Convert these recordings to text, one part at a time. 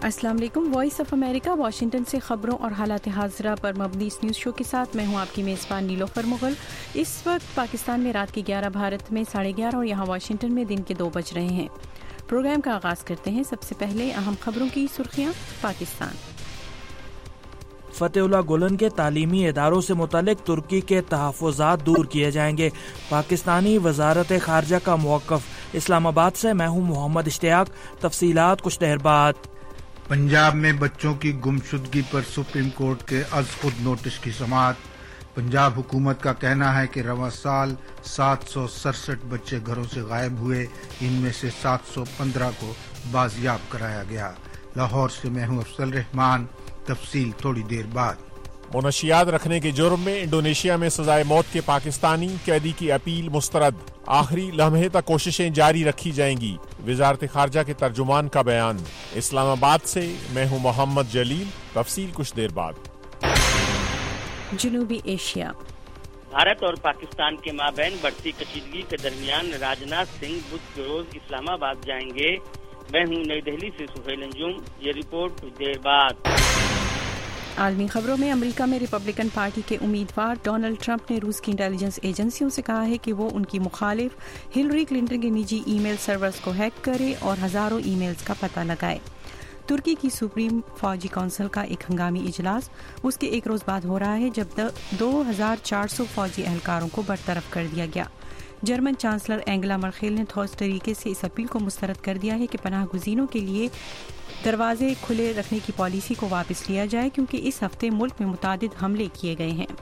السلام علیکم. Voice of America Washington سے خبروں اور حالات حاضرہ پر مبنی اس نیوز شو کے ساتھ میں ہوں آپ کی میزبان نیلوفر مغل. اس وقت پاکستان میں رات کے 11، بھارت میں 11:30 اور یہاں واشنگٹن میں دن کے 2 بج رہے ہیں. پروگرام کا آغاز کرتے ہیں. سب سے پہلے اہم خبروں کی سرخیاں. پاکستان فتح اللہ گولن کے تعلیمی اداروں سے متعلق ترکی کے تحفظات دور کیے جائیں گے. پاکستانی وزارت خارجہ کا موقف. اسلام آباد سے میں ہوں محمد اشتیاق. تفصیلات کچھ دیر بعد. پنجاب میں بچوں کی گمشدگی پر سپریم کورٹ کے از خود نوٹس کی سماعت. پنجاب حکومت کا کہنا ہے کہ رواں سال 767 بچے گھروں سے غائب ہوئے، ان میں سے 715 کو بازیاب کرایا گیا. لاہور سے میں ہوں افضل رحمان. تفصیل تھوڑی دیر بعد. منشیات رکھنے کے جرم میں انڈونیشیا میں سزائے موت کے پاکستانی قیدی کی اپیل مسترد. آخری لمحے تک کوششیں جاری رکھی جائیں گی. وزارت خارجہ کے ترجمان کا بیان. اسلام آباد سے میں ہوں محمد جلیل. تفصیل کچھ دیر بعد. جنوبی ایشیا. بھارت اور پاکستان کے مابین بڑھتی کشیدگی کے درمیان راجناتھ سنگھ بدھ کے روز اسلام آباد جائیں گے. میں ہوں نئی دہلی سے سہیل انجم. یہ رپورٹ کچھ دیر بعد. عالمی خبروں میں امریکہ میں ریپبلکن پارٹی کے امیدوار ڈونلڈ ٹرمپ نے روس کی انٹیلیجنس ایجنسیوں سے کہا ہے کہ وہ ان کی مخالف ہلری کلنٹن کے نجی ای میل سرورز کو ہیک کرے اور ہزاروں ای میلز کا پتہ لگائے. ترکی کی سپریم فوجی کونسل کا ایک ہنگامی اجلاس اس کے ایک روز بعد ہو رہا ہے جب 2400 فوجی اہلکاروں کو برطرف کر دیا گیا. جرمن چانسلر اینگلا مرکل نے ٹھوس طریقے سے اس اپیل کو مسترد کر دیا ہے کہ پناہ گزینوں کے لیے دروازے کھلے رکھنے کی پالیسی کو واپس لیا جائے کیونکہ اس ہفتے ملک میں متعدد حملے کیے گئے ہیں.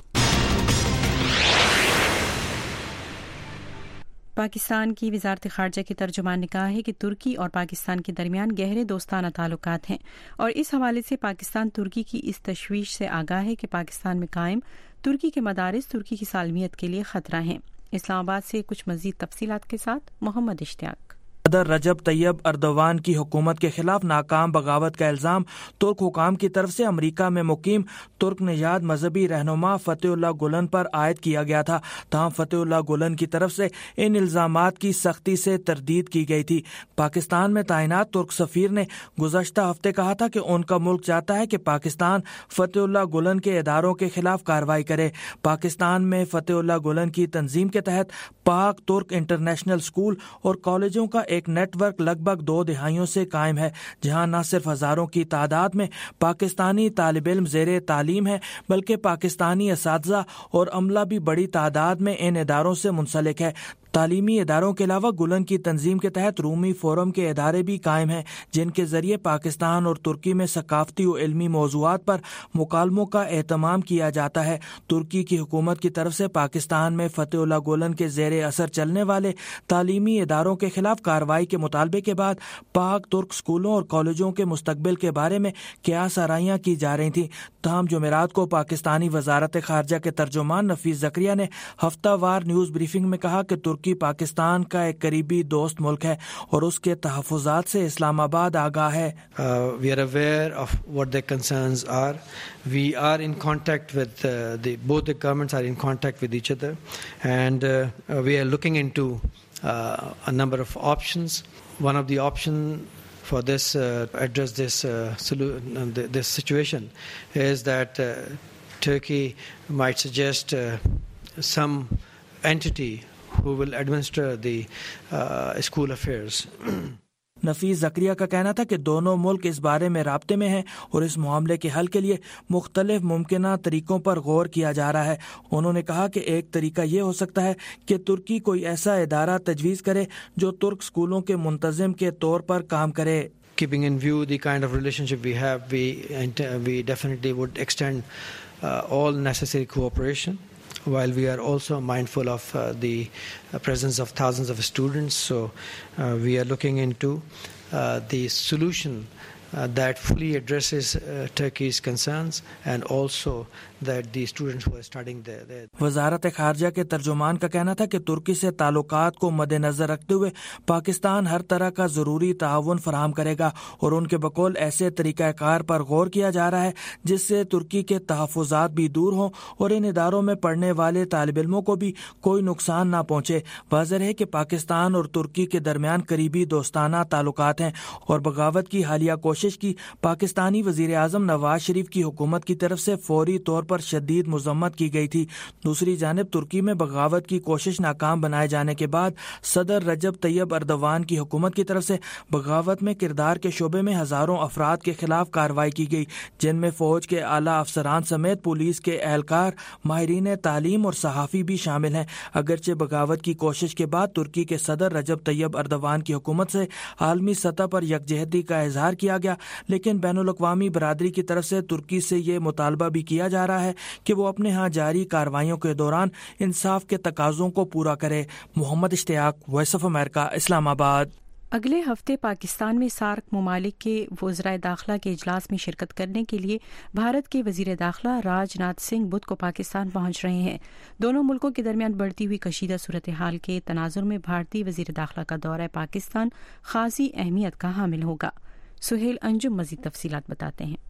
پاکستان کی وزارت خارجہ کے ترجمان نے کہا ہے کہ ترکی اور پاکستان کے درمیان گہرے دوستانہ تعلقات ہیں اور اس حوالے سے پاکستان ترکی کی اس تشویش سے آگاہ ہے کہ پاکستان میں قائم ترکی کے مدارس ترکی کی سالمیت کے لیے خطرہ ہیں. اسلام آباد سے کچھ مزید تفصیلات کے ساتھ محمد اشتیاق. صدر رجب طیب اردوان کی حکومت کے خلاف ناکام بغاوت کا الزام ترک حکام کی طرف سے امریکہ میں مقیم ترک نژاد مذہبی رہنما فتح اللہ گولن پر عائد کیا گیا تھا. تاہم فتح اللہ گولن کی طرف سے ان الزامات کی سختی سے تردید کی گئی تھی. پاکستان میں تعینات ترک سفیر نے گزشتہ ہفتے کہا تھا کہ ان کا ملک چاہتا ہے کہ پاکستان فتح اللہ گولن کے اداروں کے خلاف کارروائی کرے. پاکستان میں فتح اللہ گولن کی تنظیم کے تحت پاک ترک انٹرنیشنل اسکول اور کالجوں کا ایک نیٹ ورک لگ بھگ 2 دہائیوں سے قائم ہے جہاں نہ صرف ہزاروں کی تعداد میں پاکستانی طالب علم زیر تعلیم ہیں بلکہ پاکستانی اساتذہ اور عملہ بھی بڑی تعداد میں ان اداروں سے منسلک ہے. تعلیمی اداروں کے علاوہ گولن کی تنظیم کے تحت رومی فورم کے ادارے بھی قائم ہیں جن کے ذریعے پاکستان اور ترکی میں ثقافتی و علمی موضوعات پر مکالموں کا اہتمام کیا جاتا ہے. ترکی کی حکومت کی طرف سے پاکستان میں فتح اللہ گولن کے زیر اثر چلنے والے تعلیمی اداروں کے خلاف کارروائی کے مطالبے کے بعد پاک ترک اسکولوں اور کالجوں کے مستقبل کے بارے میں قیاس آرائیاں کی جا رہی تھیں. تاہم جمعرات کو پاکستانی وزارت خارجہ کے ترجمان نفیس زکریا نے ہفتہ وار نیوز بریفنگ میں کہا کہ ترکی پاکستان کا ایک قریبی دوست ملک ہے اور اس کے تحفظات سے اسلام آباد آگاہ ہے. We are aware of what their concerns are. We are in contact with both the governments are in contact with each other and we are looking into a number of options. One of the options for this address this situation is that Turkey might suggest some entity who will administer the school affairs. نفیس زکریا کا کہنا تھا کہ دونوں ملک اس بارے میں رابطے میں ہیں اور اس معاملے کے حل کے لیے مختلف ممکنہ طریقوں پر غور کیا جا رہا ہے. انہوں نے کہا کہ ایک طریقہ یہ ہو سکتا ہے کہ ترکی کوئی ایسا ادارہ تجویز کرے جو ترک اسکولوں کے منتظم کے طور پر کام کرے. Keeping in view the kind of relationship we have, we definitely would extend all necessary cooperation. While we are also mindful of the presence of thousands of students, so we are looking into the solution that fully addresses Turkey's concerns and also that the students who are studying there. وزارت خارجہ کے ترجمان کا کہنا تھا کہ ترکی سے تعلقات کو مد نظر رکھتے ہوئے پاکستان ہر طرح کا ضروری تعاون فراہم کرے گا اور ان کے بقول ایسے طریقہ کار پر غور کیا جا رہا ہے جس سے ترکی کے تحفظات بھی دور ہوں اور ان اداروں میں پڑھنے والے طالب علموں کو بھی کوئی نقصان نہ پہنچے. واضح ہے کہ پاکستان اور ترکی کے درمیان قریبی دوستانہ تعلقات ہیں اور بغاوت کی حالیہ کوشش کوشش کی پاکستانی وزیر اعظم نواز شریف کی حکومت کی طرف سے فوری طور پر شدید مذمت کی گئی تھی۔ دوسری جانب ترکی میں بغاوت کی کوشش ناکام بنائے جانے کے بعد صدر رجب طیب اردوان کی حکومت کی طرف سے بغاوت میں کردار کے شعبے میں ہزاروں افراد کے خلاف کارروائی کی گئی، جن میں فوج کے اعلیٰ افسران سمیت پولیس کے اہلکار، ماہرین تعلیم اور صحافی بھی شامل ہیں۔ اگرچہ بغاوت کی کوشش کے بعد ترکی کے صدر رجب طیب اردوان کی حکومت سے عالمی سطح پر یکجہتی کا اظہار کیا گیا، لیکن بین الاقوامی برادری کی طرف سے ترکی سے یہ مطالبہ بھی کیا جا رہا ہے کہ وہ اپنے ہاں جاری کارروائیوں کے دوران انصاف کے تقاضوں کو پورا کرے۔ محمد اشتیاق، وائس آف امریکہ، اسلام آباد۔ اگلے ہفتے پاکستان میں سارک ممالک کے وزرائے داخلہ کے اجلاس میں شرکت کرنے کے لیے بھارت کے وزیر داخلہ راج ناتھ سنگھ بدھ کو پاکستان پہنچ رہے ہیں۔ دونوں ملکوں کے درمیان بڑھتی ہوئی کشیدہ صورتحال کے تناظر میں بھارتی وزیر داخلہ کا دورہ پاکستان خاصی اہمیت کا حامل ہوگا۔ سہیل انجم مزید تفصیلات بتاتے ہیں۔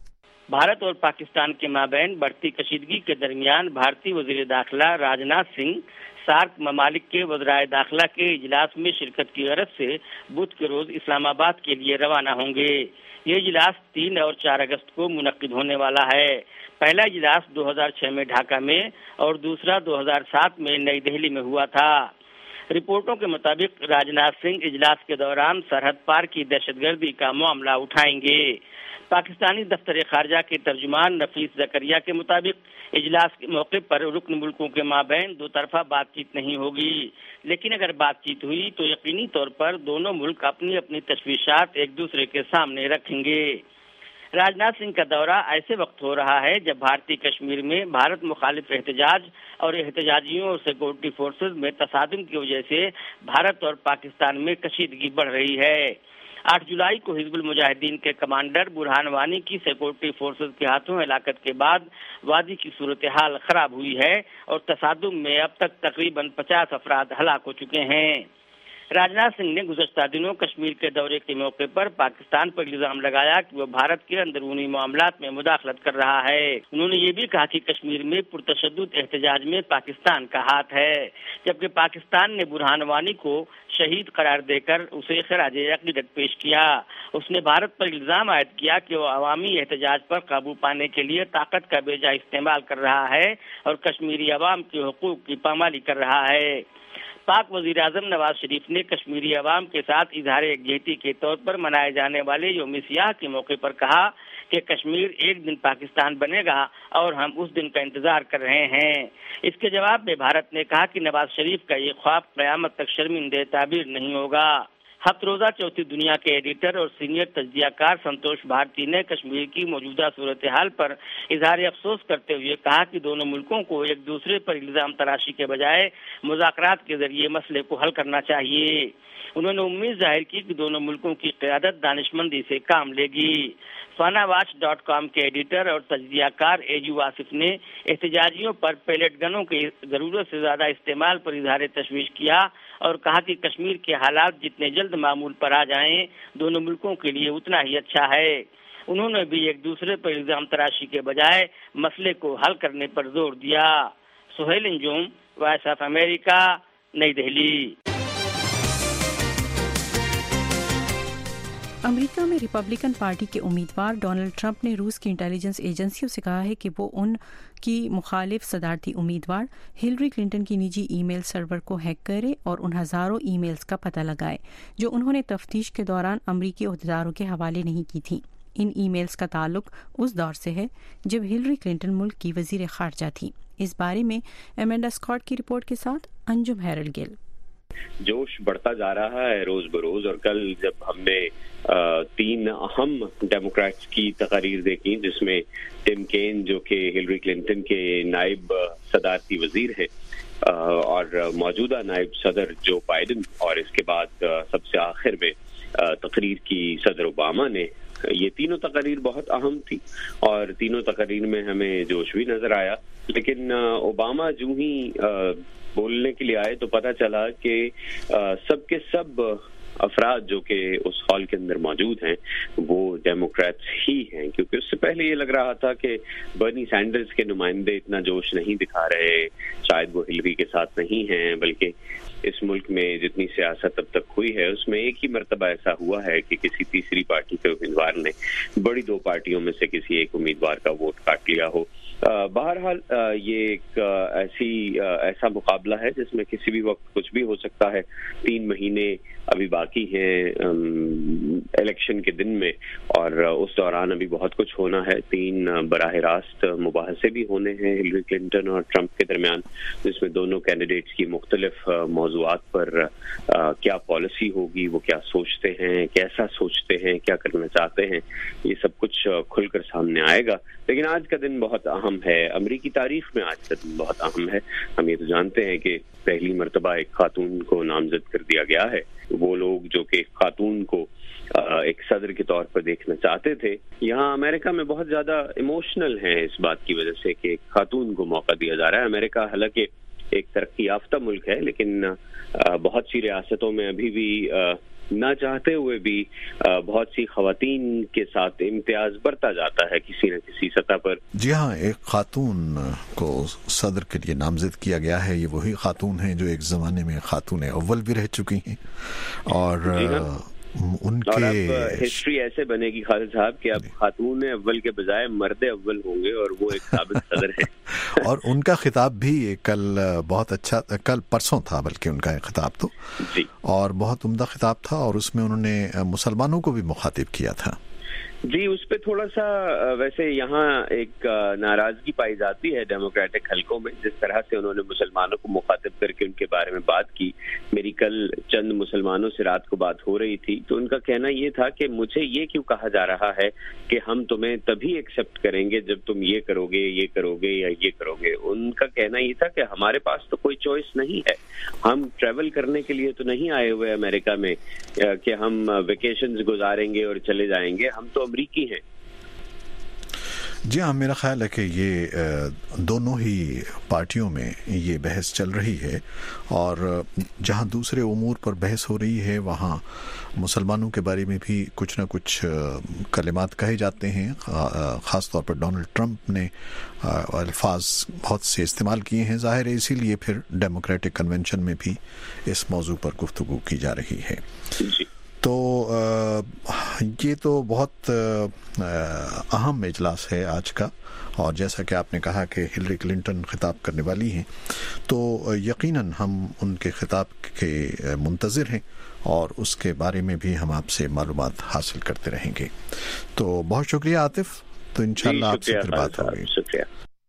بھارت اور پاکستان کے مابین بڑھتی کشیدگی کے درمیان بھارتی وزیر داخلہ راجناتھ سنگھ سارک ممالک کے وزرائے داخلہ کے اجلاس میں شرکت کی غرض سے بدھ کے روز اسلام آباد کے لیے روانہ ہوں گے۔ یہ اجلاس 3 اور 4 اگست کو منعقد ہونے والا ہے۔ پہلا اجلاس 2006 میں ڈھاکہ میں اور دوسرا 2007 میں نئی دہلی میں ہوا تھا۔ رپورٹوں کے مطابق راجناتھ سنگھ اجلاس کے دوران سرحد پار کی دہشت گردی کا معاملہ اٹھائیں گے۔ پاکستانی دفتر خارجہ کے ترجمان نفیس زکریا کے مطابق اجلاس کے موقع پر رکن ملکوں کے مابین 2 طرفہ بات چیت نہیں ہوگی، لیکن اگر بات چیت ہوئی تو یقینی طور پر دونوں ملک اپنی اپنی تشویشات ایک دوسرے کے سامنے رکھیں گے۔ راجناتھ سنگھ کا دورہ ایسے وقت ہو رہا ہے جب بھارتی کشمیر میں بھارت مخالف احتجاج اور احتجاجیوں اور سیکورٹی فورسز میں تصادم کی وجہ سے بھارت اور پاکستان میں کشیدگی بڑھ رہی ہے۔ 8 جولائی کو حزب المجاہدین کے کمانڈر برہان وانی کی سیکورٹی فورسز کے ہاتھوں ہلاکت کے بعد وادی کی صورتحال خراب ہوئی ہے اور تصادم میں اب تک تقریباً 50 افراد ہلاک ہو چکے ہیں۔ راجناتھ سنگھ نے گزشتہ دنوں کشمیر کے دورے کے موقع پر پاکستان پر الزام لگایا کہ وہ بھارت کے اندرونی معاملات میں مداخلت کر رہا ہے۔ انہوں نے یہ بھی کہا کہ کشمیر میں پرتشدد احتجاج میں پاکستان کا ہاتھ ہے، جبکہ پاکستان نے برہان وانی کو شہید قرار دے کر اسے خراج عقیدت پیش کیا۔ اس نے بھارت پر الزام عائد کیا کہ وہ عوامی احتجاج پر قابو پانے کے لیے طاقت کا بے جا استعمال کر رہا ہے اور کشمیری عوام کے حقوق کی پامالی کر رہا ہے۔ پاک وزیر اعظم نواز شریف نے کشمیری عوام کے ساتھ اظہار یکجہتی کے طور پر منائے جانے والے یوم سیاہ کے موقع پر کہا کہ کشمیر ایک دن پاکستان بنے گا اور ہم اس دن کا انتظار کر رہے ہیں۔ اس کے جواب میں بھارت نے کہا کہ نواز شریف کا یہ خواب قیامت تک شرمندہ تعبیر نہیں ہوگا۔ ہفت روزہ چوتھی دنیا کے ایڈیٹر اور سینئر تجزیہ کار سنتوش بھارتی نے کشمیر کی موجودہ صورتحال پر اظہار افسوس کرتے ہوئے کہا کہ دونوں ملکوں کو ایک دوسرے پر الزام تراشی کے بجائے مذاکرات کے ذریعے مسئلے کو حل کرنا چاہیے۔ انہوں نے امید ظاہر کی کہ دونوں ملکوں کی قیادت دانشمندی سے کام لے گی۔ FanaWatch.com کے ایڈیٹر اور تجزیہ کار ایجو آصف نے احتجاجیوں پر پیلٹ گنوں کے ضرورت سے زیادہ استعمال پر اظہار تشویش کیا اور کہا کہ کشمیر کے حالات جتنے جلد معمول پر آ جائیں دونوں ملکوں کے لیے اتنا ہی اچھا ہے۔ انہوں نے بھی ایک دوسرے پر الزام تراشی کے بجائے مسئلے کو حل کرنے پر زور دیا۔ Suhail Anjum, voice of America, نئی دہلی۔ امریکہ میں ریپبلکن پارٹی کے امیدوار ڈونلڈ ٹرمپ نے روس کی انٹیلیجنس ایجنسیوں سے کہا ہے کہ وہ ان کی مخالف صدارتی امیدوار ہلری کلنٹن کی نجی ای میل سرور کو ہیک کرے اور ان ہزاروں ای میلز کا پتہ لگائے جو انہوں نے تفتیش کے دوران امریکی عہدیداروں کے حوالے نہیں کی تھیں۔ ان ای میلز کا تعلق اس دور سے ہے جب ہلری کلنٹن ملک کی وزیر خارجہ تھی۔ اس بارے میں ایمینڈا اسکاٹ کی رپورٹ کے ساتھ انجم ہیرل گل۔ جوش بڑھتا جا رہا ہے روز بروز، اور کل جب ہم نے 3 اہم ڈیموکریٹس کی تقاریر دیکھی جس میں ٹم کین جو کہ ہلری کلنٹن کے نائب صدارتی وزیر ہیں اور موجودہ نائب صدر جو بائیڈن، اور اس کے بعد سب سے آخر میں تقریر کی صدر اوباما نے، یہ تینوں تقاریر بہت اہم تھی اور تینوں تقاریر میں ہمیں جوش بھی نظر آیا، لیکن اوباما جو ہی بولنے کے لیے آئے تو پتہ چلا کہ سب کے سب افراد جو کہ اس ہال کے اندر موجود ہیں وہ ڈیموکریٹس ہی ہیں، کیونکہ اس سے پہلے یہ لگ رہا تھا کہ برنی سینڈرز کے نمائندے اتنا جوش نہیں دکھا رہے، شاید وہ ہلری کے ساتھ نہیں ہیں، بلکہ اس ملک میں جتنی سیاست اب تک ہوئی ہے اس میں ایک ہی مرتبہ ایسا ہوا ہے کہ کسی تیسری پارٹی کے امیدوار نے بڑی دو پارٹیوں میں سے کسی ایک امیدوار کا ووٹ کاٹ لیا ہو. بہرحال یہ ایک ایسا مقابلہ ہے جس میں کسی بھی وقت کچھ بھی ہو سکتا ہے. 3 مہینے ابھی باقی ہیں الیکشن کے دن میں اور اس دوران ابھی بہت کچھ ہونا ہے. 3 براہ راست مباحثے بھی ہونے ہیں ہلری کلنٹن اور ٹرمپ کے درمیان, جس میں دونوں کینڈیڈیٹس کی مختلف موضوعات پر کیا پالیسی ہوگی, وہ کیا سوچتے ہیں, کیسا سوچتے ہیں, کیا کرنا چاہتے ہیں, یہ سب کچھ کھل کر سامنے آئے گا. لیکن آج کا دن بہت اہم ہے, امریکی تاریخ میں آج کا دن بہت اہم ہے. ہم یہ تو جانتے ہیں کہ پہلی مرتبہ ایک خاتون کو نامزد کر دیا گیا ہے. وہ لوگ جو کہ خاتون کو ایک صدر کے طور پر دیکھنا چاہتے تھے, یہاں امریکہ میں بہت زیادہ ایموشنل ہیں اس بات کی وجہ سے کہ ایک خاتون کو موقع دیا جا رہا ہے. امریکہ حالانکہ ایک ترقی یافتہ ملک ہے, لیکن بہت سی ریاستوں میں ابھی بھی نہ چاہتے ہوئے بھی بہت سی خواتین کے ساتھ امتیاز برتا جاتا ہے کسی نہ کسی سطح پر. جی ہاں, ایک خاتون کو صدر کے لیے نامزد کیا گیا ہے. یہ وہی خاتون ہیں جو ایک زمانے میں خاتون اول بھی رہ چکی ہیں اور ان کے اب ہسٹری ایسے بنے گی خالد صاحب کہ اب خاتون اول کے بجائے مرد اول ہوں گے اور وہ ایک سابق صدر ہیں. اور ان کا خطاب بھی کل بہت اچھا, کل پرسوں تھا بلکہ ان کا ایک خطاب تو جی, اور بہت عمدہ خطاب تھا, اور اس میں انہوں نے مسلمانوں کو بھی مخاطب کیا تھا. جی, اس پہ تھوڑا سا ویسے یہاں ایک ناراضگی پائی جاتی ہے ڈیموکریٹک حلقوں میں, جس طرح سے انہوں نے مسلمانوں کو مخاطب کر کے ان کے بارے میں بات کی. میری کل چند مسلمانوں سے رات کو بات ہو رہی تھی تو ان کا کہنا یہ تھا کہ مجھے یہ کیوں کہا جا رہا ہے کہ ہم تمہیں تبھی ایکسیپٹ کریں گے جب تم یہ کرو گے یا یہ کرو گے. ان کا کہنا یہ تھا کہ ہمارے پاس تو کوئی چوائس نہیں ہے, ہم ٹریول کرنے کے لیے تو نہیں آئے ہوئے امریکہ میں کہ ہم ویکیشنز گزاریں گے اور چلے جائیں گے, ہم تو امریکی ہیں. جی ہاں, میرا خیال ہے کہ یہ دونوں ہی پارٹیوں میں یہ بحث چل رہی ہے, اور جہاں دوسرے امور پر بحث ہو رہی ہے وہاں مسلمانوں کے بارے میں بھی کچھ نہ کچھ کلمات کہے جاتے ہیں. خاص طور پر ڈونلڈ ٹرمپ نے الفاظ بہت سے استعمال کیے ہیں, ظاہر ہے اسی لیے پھر ڈیموکریٹک کنونشن میں بھی اس موضوع پر گفتگو کی جا رہی ہے. تو یہ تو بہت اہم اجلاس ہے آج کا, اور جیسا کہ آپ نے کہا کہ ہلری کلنٹن خطاب کرنے والی ہیں تو یقیناً ہم ان کے خطاب کے منتظر ہیں اور اس کے بارے میں بھی ہم آپ سے معلومات حاصل کرتے رہیں گے. تو بہت شکریہ عاطف, تو انشاءاللہ آپ سے پھر بات ہوگی. شکریہ.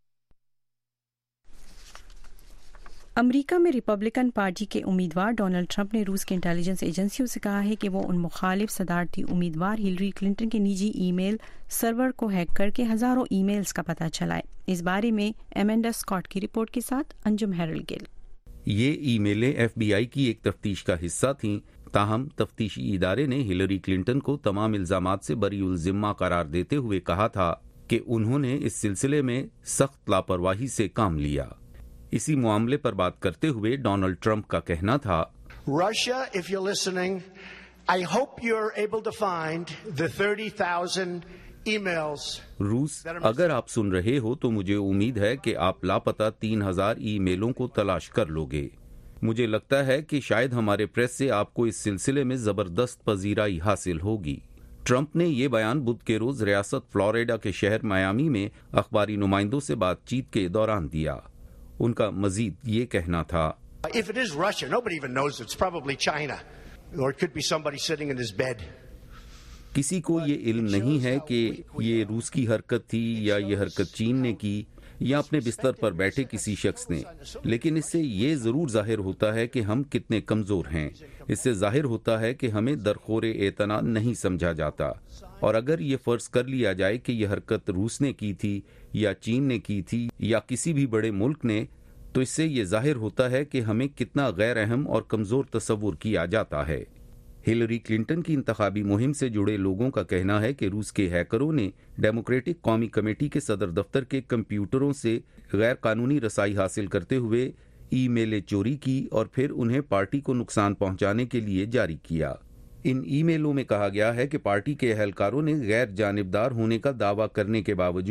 امریکہ میں ریپبلکن پارٹی کے امیدوار ڈونلڈ ٹرمپ نے روس کی انٹیلیجنس ایجنسیوں سے کہا ہے کہ وہ ان مخالف صدارتی امیدوار ہلری کلنٹن کے نجی ای میل سرور کو ہیک کر کے ہزاروں ای میلز کا پتہ چلائے. اس بارے میں ایمینڈا اسکاٹ کی رپورٹ کے ساتھ انجم ہیرل گل. یہ ای میلیں ایف بی آئی کی ایک تفتیش کا حصہ تھیں, تاہم تفتیشی ادارے نے ہلری کلنٹن کو تمام الزامات سے بری الذمہ قرار دیتے ہوئے کہا تھا کہ انہوں نے اس سلسلے میں سخت لاپرواہی سے کام لیا. اسی معاملے پر بات کرتے ہوئے ڈونلڈ ٹرمپ کا کہنا تھا, Russia, if you're listening, I hope you're able to find the 30,000 emails. روس, اگر آپ سن رہے ہو تو مجھے امید ہے کہ آپ لاپتہ 3,000 ای میلوں کو تلاش کر لو گے. مجھے لگتا ہے کہ شاید ہمارے پریس سے آپ کو اس سلسلے میں زبردست پذیرائی حاصل ہوگی. ٹرمپ نے یہ بیان بدھ کے روز ریاست فلوریڈا کے شہر میامی میں اخباری نمائندوں سے بات چیت کے دوران دیا. ان کا مزید یہ کہنا تھا, If it is Russia, nobody even knows. It's probably China, or it could be somebody sitting in his bed. کسی کو یہ علم نہیں ہے کہ یہ روس کی حرکت تھی یا یہ حرکت چین نے کی یا اپنے بستر پر بیٹھے کسی شخص نے, لیکن اس سے یہ ضرور ظاہر ہوتا ہے کہ ہم کتنے کمزور ہیں. اس سے ظاہر ہوتا ہے کہ ہمیں درخور اعتنا نہیں سمجھا جاتا, اور اگر یہ فرض کر لیا جائے کہ یہ حرکت روس نے کی تھی یا چین نے کی تھی یا کسی بھی بڑے ملک نے, تو اس سے یہ ظاہر ہوتا ہے کہ ہمیں کتنا غیر اہم اور کمزور تصور کیا جاتا ہے. ہلری کلنٹن کی انتخابی مہم سے جڑے لوگوں کا کہنا ہے کہ روس کے ہیکروں نے ڈیموکریٹک قومی کمیٹی کے صدر دفتر کے کمپیوٹروں سے غیر قانونی رسائی حاصل کرتے ہوئے ای میلیں چوری کی اور پھر انہیں پارٹی کو نقصان پہنچانے کے لیے جاری کیا. ان ای میلوں میں کہا گیا ہے کہ پارٹی کے اہلکاروں نے غیر جانبدار ہونے کا دعویٰ کرنے کے باوجود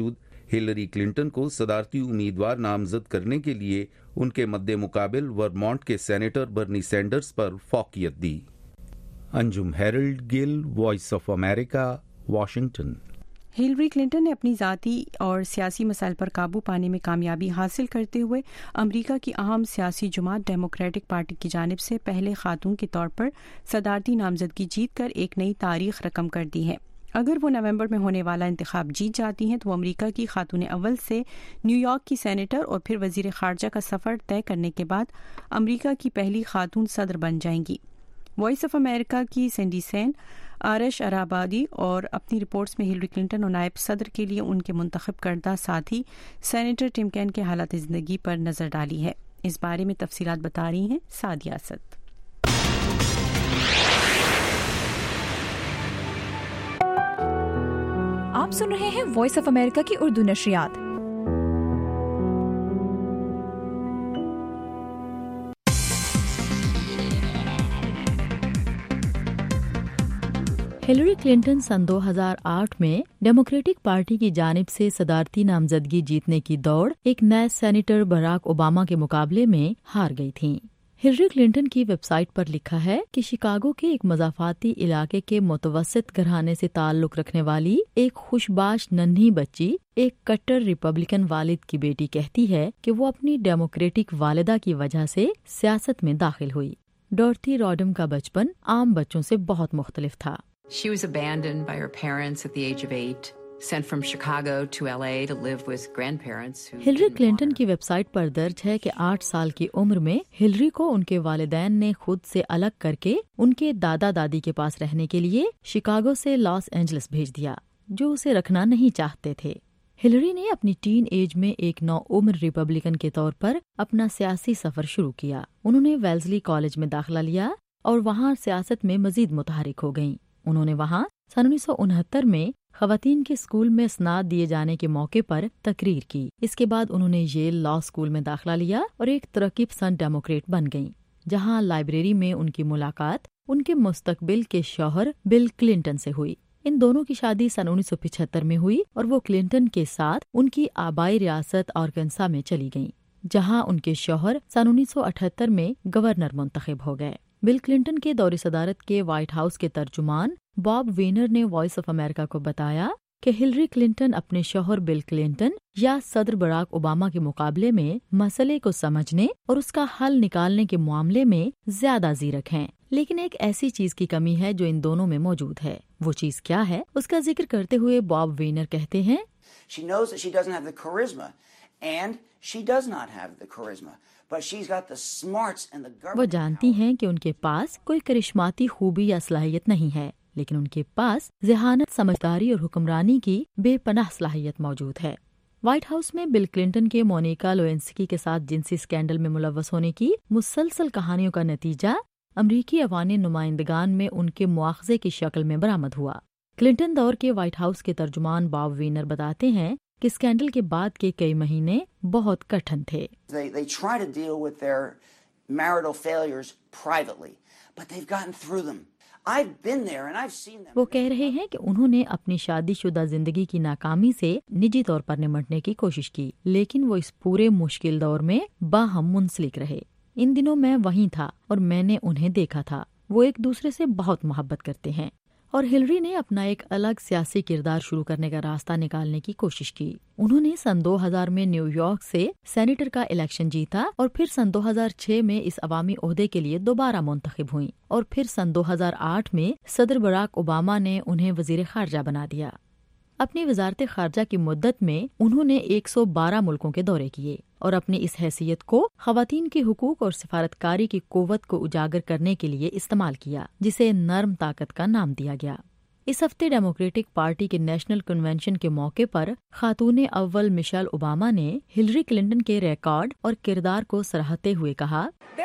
ہلری کلنٹن کو صدارتی امیدوار نامزد کرنے کے لیے ان کے مد مقابل ورمونٹ کے سینیٹر برنی سینڈرز پر فوقیت دی۔ Anjum Harold Gill, voice of America, Washington. Hillary Clinton نے اپنی ذاتی اور سیاسی مسائل پر قابو پانے میں کامیابی حاصل کرتے ہوئے امریکہ کی اہم سیاسی جماعت ڈیموکریٹک پارٹی کی جانب سے پہلے خاتون کے طور پر صدارتی نامزدگی جیت کر ایک نئی تاریخ رقم کر دی ہے۔ اگر وہ نومبر میں ہونے والا انتخاب جیت جاتی ہیں تو وہ امریکہ کی خاتون اول سے نیو یارک کی سینیٹر اور پھر وزیر خارجہ کا سفر طے کرنے کے بعد امریکہ کی پہلی خاتون صدر بن جائیں گی۔ وائس آف امریکہ کی سینڈی سین، آرش ارابادی اور اپنی رپورٹس میں ہلری کلنٹن اور نائب صدر کے لیے ان کے منتخب کردہ ساتھی سینیٹر ٹم کین کے حالات زندگی پر نظر ڈالی ہے۔ اس بارے میں تفصیلات بتا رہی ہیں سعدیہ اسد۔ آپ سن رہے ہیں وائس آف امریکہ کی اردو نشریات۔ ہلری کلنٹن سن 2008 میں ڈیموکریٹک پارٹی کی جانب سے صدارتی نامزدگی جیتنے کی دوڑ ایک نئے سینیٹر براک اوباما کے مقابلے میں ہار گئی تھیں۔ ہلری کلنٹن کی ویب سائٹ پر لکھا ہے کہ شکاگو کے ایک مضافاتی علاقے کے متوسط گھرانے سے تعلق رکھنے والی ایک خوشباش ننھی بچی ایک کٹر ریپبلکن والد کی بیٹی کہتی ہے کہ وہ اپنی ڈیموکریٹک والدہ کی وجہ سے سیاست میں داخل ہوئی۔ ڈورتھی روڈم کا بچپن عام بچوں سے بہت مختلف تھا۔ She was abandoned by her parents at the age of 8, sent from Chicago to LA to live with grandparents who Hillary Clinton کی ویب سائٹ پر درج ہے کہ 8 سال کی عمر میں ہلری کو ان کے والدین نے خود سے الگ کر کے ان کے دادا دادی کے پاس رہنے کے لیے شکاگو سے لاس اینجلس بھیج دیا، جو اسے رکھنا نہیں چاہتے تھے۔ ہلری نے اپنی ٹین ایج میں ایک نوعمر ریپبلکن کے طور پر اپنا سیاسی سفر شروع کیا۔ انہوں نے ویلزلی کالج میں داخلہ لیا اور وہاں سیاست میں مزید متحرک ہو گئیں۔ انہوں نے وہاں سن 1969 میں خواتین کے اسکول میں اسناد دیے جانے کے موقع پر تقریر کی۔ اس کے بعد انہوں نے ییل لا اسکول میں داخلہ لیا اور ایک ترقی پسند ڈیموکریٹ بن گئیں، جہاں لائبریری میں ان کی ملاقات ان کے مستقبل کے شوہر بل کلنٹن سے ہوئی۔ ان دونوں کی شادی سن 1975 میں ہوئی اور وہ کلنٹن کے ساتھ ان کی آبائی ریاست آرکنسا میں چلی گئیں، جہاں ان کے شوہر سن 1978 میں گورنر منتخب ہو گئے۔ بل کلنٹن کے دور صدارت کے وائٹ ہاؤس کے ترجمان باب وینر نے وائس آف امریکہ کو بتایا کہ ہلری کلنٹن اپنے شوہر بل کلنٹن یا صدر براک اوباما کے مقابلے میں مسئلے کو سمجھنے اور اس کا حل نکالنے کے معاملے میں زیادہ زیرک ہیں، لیکن ایک ایسی چیز کی کمی ہے جو ان دونوں میں موجود ہے۔ وہ چیز کیا ہے، اس کا ذکر کرتے ہوئے باب وینر کہتے ہیں، She knows that she doesn't have the charisma, and she does not have the charisma. But she's got the smarts and the government. وہ جانتی ہیں کہ ان کے پاس کوئی کرشماتی خوبی یا صلاحیت نہیں ہے، لیکن ان کے پاس ذہانت، سمجھداری اور حکمرانی کی بے پناہ صلاحیت موجود ہے۔ وائٹ ہاؤس میں بل کلنٹن کے مونیکا لیوینسکی کے ساتھ جنسی اسکینڈل میں ملوث ہونے کی مسلسل کہانیوں کا نتیجہ امریکی عوامی نمائندگان میں ان کے مواخذے کی شکل میں برآمد ہوا۔ کلنٹن دور کے وائٹ ہاؤس کے ترجمان باب وینر بتاتے ہیں کہ اسکینڈل کے بعد کے کئی مہینے بہت کٹھن تھے۔ They try to deal with their marital failures privately, but they've gotten through them. I've been there and I've seen them. وہ کہہ رہے ہیں کہ انہوں نے اپنی شادی شدہ زندگی کی ناکامی سے نجی طور پر نمٹنے کی کوشش کی، لیکن وہ اس پورے مشکل دور میں باہم منسلک رہے۔ ان دنوں میں وہیں تھا اور میں نے انہیں دیکھا تھا، وہ ایک دوسرے سے بہت محبت کرتے ہیں۔ اور ہلری نے اپنا ایک الگ سیاسی کردار شروع کرنے کا راستہ نکالنے کی کوشش کی۔ انہوں نے سن 2000 میں نیو یارک سے سینیٹر کا الیکشن جیتا اور پھر سن 2006 میں اس عوامی عہدے کے لیے دوبارہ منتخب ہوئیں، اور پھر سن 2008 میں صدر براک اوباما نے انہیں وزیر خارجہ بنا دیا۔ اپنی وزارت خارجہ کی مدت میں انہوں نے 112 ملکوں کے دورے کیے اور اپنی اس حیثیت کو خواتین کے حقوق اور سفارتکاری کی قوت کو اجاگر کرنے کے لیے استعمال کیا، جسے نرم طاقت کا نام دیا گیا۔ اس ہفتے ڈیموکریٹک پارٹی کے نیشنل کنونشن کے موقع پر خاتون اول مشیل اوباما نے ہلری کلنٹن کے ریکارڈ اور کردار کو سراہتے ہوئے کہا،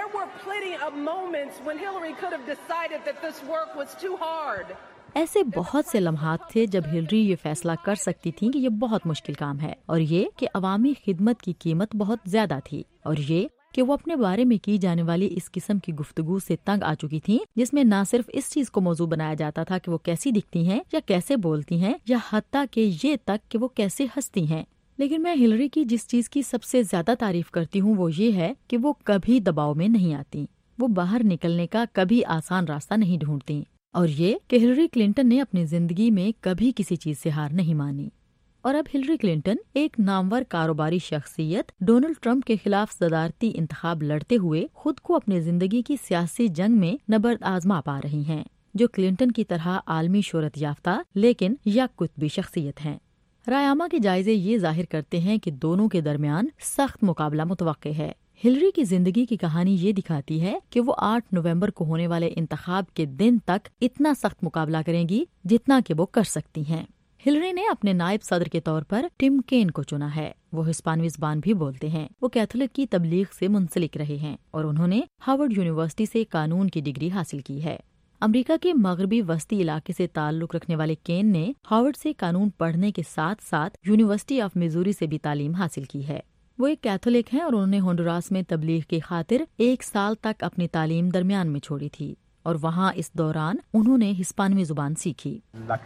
ایسے بہت سے لمحات تھے جب ہلری یہ فیصلہ کر سکتی تھیں کہ یہ بہت مشکل کام ہے، اور یہ کہ عوامی خدمت کی قیمت بہت زیادہ تھی، اور یہ کہ وہ اپنے بارے میں کی جانے والی اس قسم کی گفتگو سے تنگ آ چکی تھیں، جس میں نہ صرف اس چیز کو موضوع بنایا جاتا تھا کہ وہ کیسی دکھتی ہیں یا کیسے بولتی ہیں، یا حتیٰ کہ یہ تک کہ وہ کیسے ہنستی ہیں، لیکن میں ہلری کی جس چیز کی سب سے زیادہ تعریف کرتی ہوں وہ یہ ہے کہ وہ کبھی دباؤ میں نہیں آتی، وہ باہر نکلنے کا کبھی آسان راستہ نہیں ڈھونڈتی، اور یہ کہ ہلری کلنٹن نے اپنی زندگی میں کبھی کسی چیز سے ہار نہیں مانی۔ اور اب ہلری کلنٹن ایک نامور کاروباری شخصیت ڈونلڈ ٹرمپ کے خلاف صدارتی انتخاب لڑتے ہوئے خود کو اپنی زندگی کی سیاسی جنگ میں نبرد آزما پا رہی ہیں، جو کلنٹن کی طرح عالمی شہرت یافتہ لیکن یک قطبی شخصیت ہیں۔ رائے عامہ کے جائزے یہ ظاہر کرتے ہیں کہ دونوں کے درمیان سخت مقابلہ متوقع ہے۔ ہلری کی زندگی کی کہانی یہ دکھاتی ہے کہ وہ 8 نومبر کو ہونے والے انتخاب کے دن تک اتنا سخت مقابلہ کریں گی جتنا کہ وہ کر سکتی ہیں۔ ہلری نے اپنے نائب صدر کے طور پر ٹم کین کو چنا ہے۔ وہ ہسپانوی زبان بھی بولتے ہیں، وہ کیتھولک کی تبلیغ سے منسلک رہے ہیں اور انہوں نے ہارورڈ یونیورسٹی سے قانون کی ڈگری حاصل کی ہے۔ امریکہ کے مغربی وسطی علاقے سے تعلق رکھنے والے کین نے ہارورڈ سے قانون پڑھنے کے ساتھ ساتھ یونیورسٹی آف میزوری سے بھی تعلیم حاصل کی ہے۔ وہ ایک کیتھولک ہیں اور انہوں نے ہونڈوراس میں تبلیغ کی خاطر 1 سال تک اپنی تعلیم درمیان میں چھوڑی تھی اور وہاں اس دوران انہوں نے ہسپانوی زبان سیکھی۔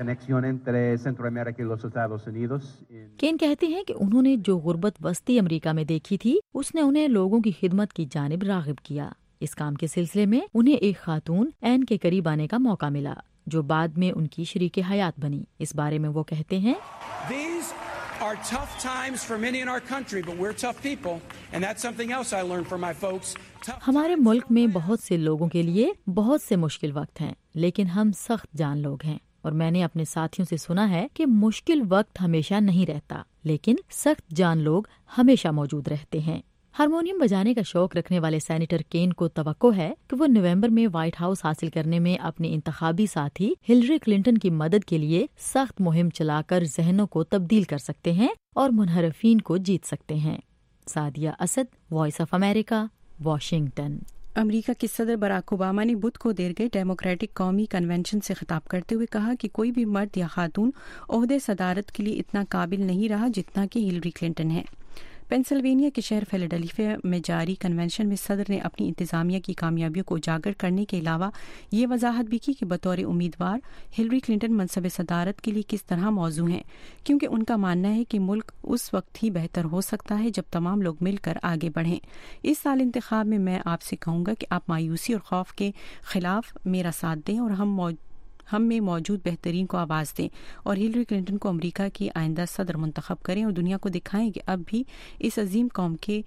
کین کہتے ہیں کہ انہوں نے جو غربت وسطی امریکہ میں دیکھی تھی اس نے انہیں لوگوں کی خدمت کی جانب راغب کیا۔ اس کام کے سلسلے میں انہیں ایک خاتون این کے قریب آنے کا موقع ملا جو بعد میں ان کی شریک حیات بنی۔ اس بارے میں وہ کہتے ہیں، are tough times for many in our country, but we're tough people, and that's something else I learned from my folks. ہمارے ملک میں بہت سے لوگوں کے لیے بہت سے مشکل وقت ہیں، لیکن ہم سخت جان لوگ ہیں، اور میں نے اپنے ساتھیوں سے سنا ہے کہ مشکل وقت ہمیشہ نہیں رہتا، لیکن سخت جان لوگ ہمیشہ موجود رہتے ہیں۔ ہارمونیم بجانے کا شوق رکھنے والے سینیٹر کین کو توقع ہے کہ وہ نومبر میں وائٹ ہاؤس حاصل کرنے میں اپنے انتخابی ساتھی ہلری کلنٹن کی مدد کے لیے سخت مہم چلا کر ذہنوں کو تبدیل کر سکتے ہیں اور منحرفین کو جیت سکتے ہیں۔ Sadia Asad, voice of America, Washington. America کے صدر براک اوباما نے بدھ کو دیر گئے ڈیموکریٹک قومی کنونشن سے خطاب کرتے ہوئے کہا کہ کوئی بھی مرد یا خاتون عہدے صدارت کے لیے اتنا قابل نہیں رہا جتنا کہ ہلری کلنٹن ہے۔ پینسلوینیا کے شہر فیلاڈیلفیا میں جاری کنونشن میں صدر نے اپنی انتظامیہ کی کامیابیوں کو اجاگر کرنے کے علاوہ یہ وضاحت بھی کی کہ بطور امیدوار ہلری کلنٹن منصب صدارت کے لیے کس طرح موزوں ہیں، کیونکہ ان کا ماننا ہے کہ ملک اس وقت ہی بہتر ہو سکتا ہے جب تمام لوگ مل کر آگے بڑھیں۔ اس سال انتخاب میں آپ سے کہوں گا کہ آپ مایوسی اور خوف کے خلاف میرا ساتھ دیں اور ہم میں موجود بہترین کو آواز دیں اور ہلری کلنٹن کو امریکہ کی آئندہ صدر منتخب کریں اور دنیا کو دکھائیں کہ اب بھی اس عظیم قوم کے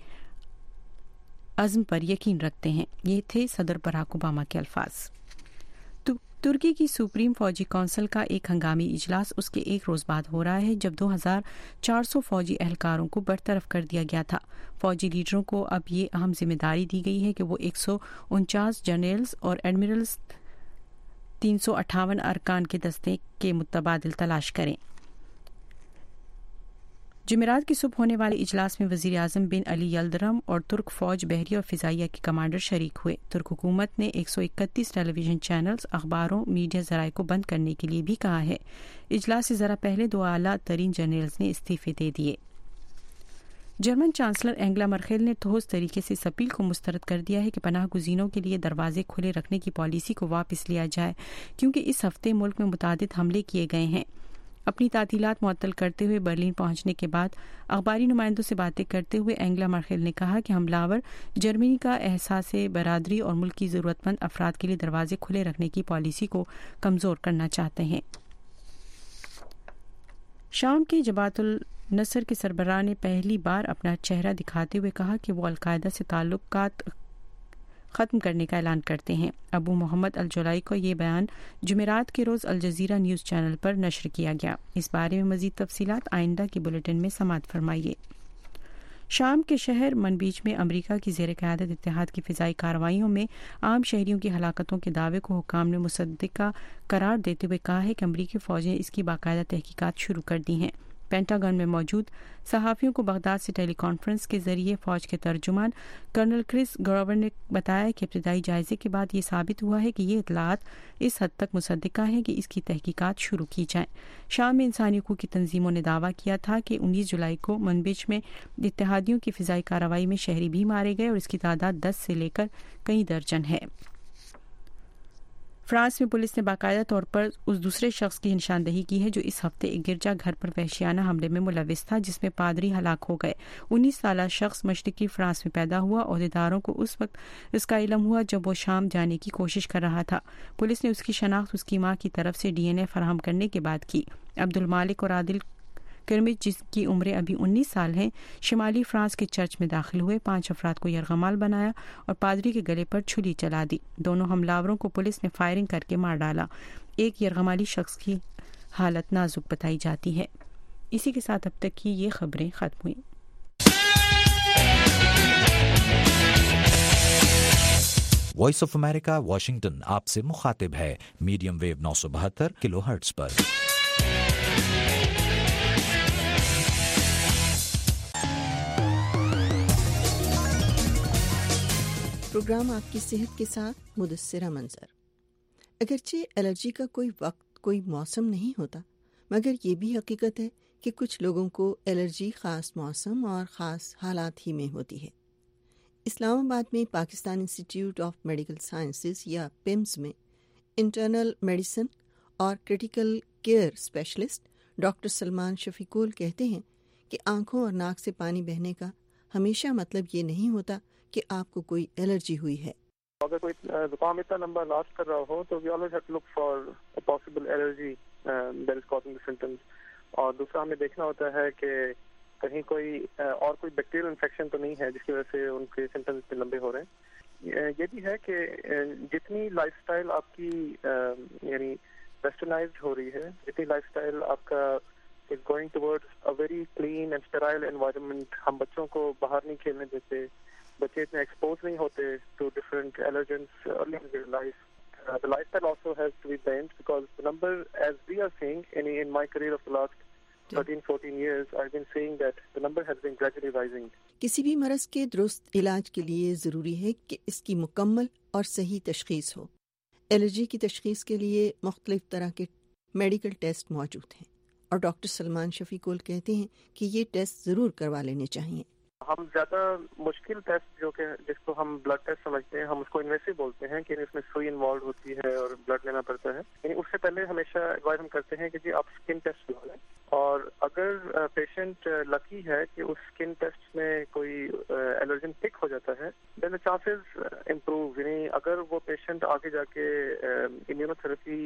عزم پر یقین رکھتے ہیں۔ یہ تھے صدر براک اوباما کے الفاظ۔ ترکی کی سپریم فوجی کونسل کا ایک ہنگامی اجلاس اس کے 1 روز بعد ہو رہا ہے جب 2400 فوجی اہلکاروں کو برطرف کر دیا گیا تھا۔ فوجی لیڈروں کو اب یہ اہم ذمہ داری دی گئی ہے کہ وہ 149 جنرلز اور ایڈمرلز 358 ارکان کے دستے کے متبادل تلاش کریں۔ جمعرات کی صبح ہونے والے اجلاس میں وزیر اعظم بن علی یلدرم اور ترک فوج بحریہ اور فضائیہ کے کمانڈر شریک ہوئے۔ ترک حکومت نے 131 ٹیلی ویژن چینلز، اخباروں، میڈیا ذرائع کو بند کرنے کے لیے بھی کہا ہے۔ اجلاس سے ذرا پہلے 2 اعلیٰ ترین جنرلز نے استعفے دے دیے۔ جرمن چانسلر اینگلا مرکل نے ٹھوس طریقے سے اس اپیل کو مسترد کر دیا ہے کہ پناہ گزینوں کے لیے دروازے کھلے رکھنے کی پالیسی کو واپس لیا جائے، کیونکہ اس ہفتے ملک میں متعدد حملے کیے گئے ہیں۔ اپنی تعطیلات معطل کرتے ہوئے برلن پہنچنے کے بعد اخباری نمائندوں سے باتیں کرتے ہوئے اینگلا مرکل نے کہا کہ حملہ آور جرمنی کا احساس برادری اور ملک کی ضرورت مند افراد کے لیے دروازے کھلے رکھنے کی پالیسی کو کمزور کرنا چاہتے ہیں۔ شام کے جبہت النصر کے سربراہ نے پہلی بار اپنا چہرہ دکھاتے ہوئے کہا کہ وہ القاعدہ سے تعلقات ختم کرنے کا اعلان کرتے ہیں۔ ابو محمد الجولائی کو یہ بیان جمعرات کے روز الجزیرہ نیوز چینل پر نشر کیا گیا۔ اس بارے میں مزید تفصیلات آئندہ کی بلیٹن میں سماعت فرمائیے۔ شام کے شہر منبیج میں امریکہ کی زیر قیادت اتحاد کی فضائی کارروائیوں میں عام شہریوں کی ہلاکتوں کے دعوے کو حکام نے مصدقہ قرار دیتے ہوئے کہا ہے کہ امریکی فوج نے اس کی باقاعدہ تحقیقات شروع کر دی ہیں۔ پینٹاگن میں موجود صحافیوں کو بغداد سے ٹیلی کانفرنس کے ذریعے فوج کے ترجمان کرنل کرس گروور نے بتایا کہ ابتدائی جائزے کے بعد یہ ثابت ہوا ہے کہ یہ اطلاعات اس حد تک مصدقہ ہیں کہ اس کی تحقیقات شروع کی جائیں۔ شام میں انسانی حقوق کی تنظیموں نے دعویٰ کیا تھا کہ 19 جولائی کو منبج میں اتحادیوں کی فضائی کارروائی میں شہری بھی مارے گئے اور اس کی تعداد 10 سے لے کر کئی درجن ہے۔ فرانس میں پولیس نے باقاعدہ طور پر اس دوسرے شخص کی نشاندہی کی ہے جو اس ہفتے ایک گرجا گھر پر وحشیانہ حملے میں ملوث تھا جس میں پادری ہلاک ہو گئے. 19 سالہ شخص مشرقی فرانس میں پیدا ہوا. عہدیداروں کو اس وقت اس کا علم ہوا جب وہ شام جانے کی کوشش کر رہا تھا. پولیس نے اس کی شناخت اس کی ماں کی طرف سے DNA فراہم کرنے کے بعد کی. عبدالمالک اور عادل کرمچ جس کی عمریں ابھی 19 سال ہیں شمالی فرانس کے چرچ میں داخل ہوئے. 5 افراد کو یرغمال بنایا اور پادری کے گلے پر چھری چلا دی. دونوں حملاوروں کو پولیس نے فائرنگ کر کے مار ڈالا. ایک یرغمالی شخص کی حالت نازک بتائی جاتی ہے. اسی کے ساتھ اب تک کی یہ خبریں ختم ہوئیں. وائس آف امریکہ واشنگٹن آپ سے مخاطب ہے میڈیم ویو 972 کلو ہرٹز پر. پروگرام آپ کی صحت کے ساتھ مدثرہ منظر. اگرچہ الرجی کا کوئی وقت کوئی موسم نہیں ہوتا مگر یہ بھی حقیقت ہے کہ کچھ لوگوں کو الرجی خاص موسم اور خاص حالات ہی میں ہوتی ہے. اسلام آباد میں Pakistan institute of medical sciences یا PIMS میں انٹرنل میڈیسن اور critical care specialist doctor Salman Shafiqul کہتے ہیں کہ آنکھوں اور ناک سے پانی بہنے کا ہمیشہ مطلب یہ نہیں ہوتا کہ آپ کو کوئی الرجی ہوئی ہے. اگر کوئی زکام اتنا لمبا لاسٹ کر رہا ہو تو we always have to look for a possible allergy that is causing the symptoms. اور دوسرا ہمیں دیکھنا ہوتا ہے کہ کہیں کوئی اور کوئی بیکٹیریل انفیکشن تو نہیں ہے جس کی وجہ سے ان کے سمپٹمز اتنے لمبے ہو رہے ہیں. یہ بھی ہے کہ جتنی لائف سٹائل آپ کی یعنی ویسٹرنائزڈ ہو رہی ہے, جتنی لائف سٹائل آپ کا is going towards a very clean and sterile environment. ہم بچوں کو باہر نہیں کھیلنے دیتے, بچے اتنے ایکسپوز نہیں ہوتے to different allergens early in their life. The lifestyle also has to be changed because the number, as we are seeing in my career of the last 13-14 years, I've been seeing that the number has been gradually rising. کسی بھی مرض کے درست علاج کے لیے ضروری ہے کہ اس کی مکمل اور صحیح تشخیص ہو. الرجی کی تشخیص کے لیے مختلف طرح کے میڈیکل ٹیسٹ موجود ہیں اور ڈاکٹر سلمان شفیقول کہتے ہیں کہ یہ ٹیسٹ ضرور کروا لینے چاہیے. ہم زیادہ مشکل ٹیسٹ جو کہ جس کو ہم بلڈ ٹیسٹ سمجھتے ہیں, ہم اس کو انویسو بولتے ہیں کہ اس میں سوئی انوالو ہوتی ہے اور بلڈ لینا پڑتا ہے. یعنی اس سے پہلے ہمیشہ ایڈوائز ہم کرتے ہیں کہ جی آپ اسکن ٹیسٹ لو لیں, اور اگر پیشنٹ لکی ہے کہ اس اسکن ٹیسٹ میں کوئی الرجن پک ہو جاتا ہے دین دا چانسز امپروو. یعنی اگر وہ پیشنٹ آگے جا کے امیونو تھراپی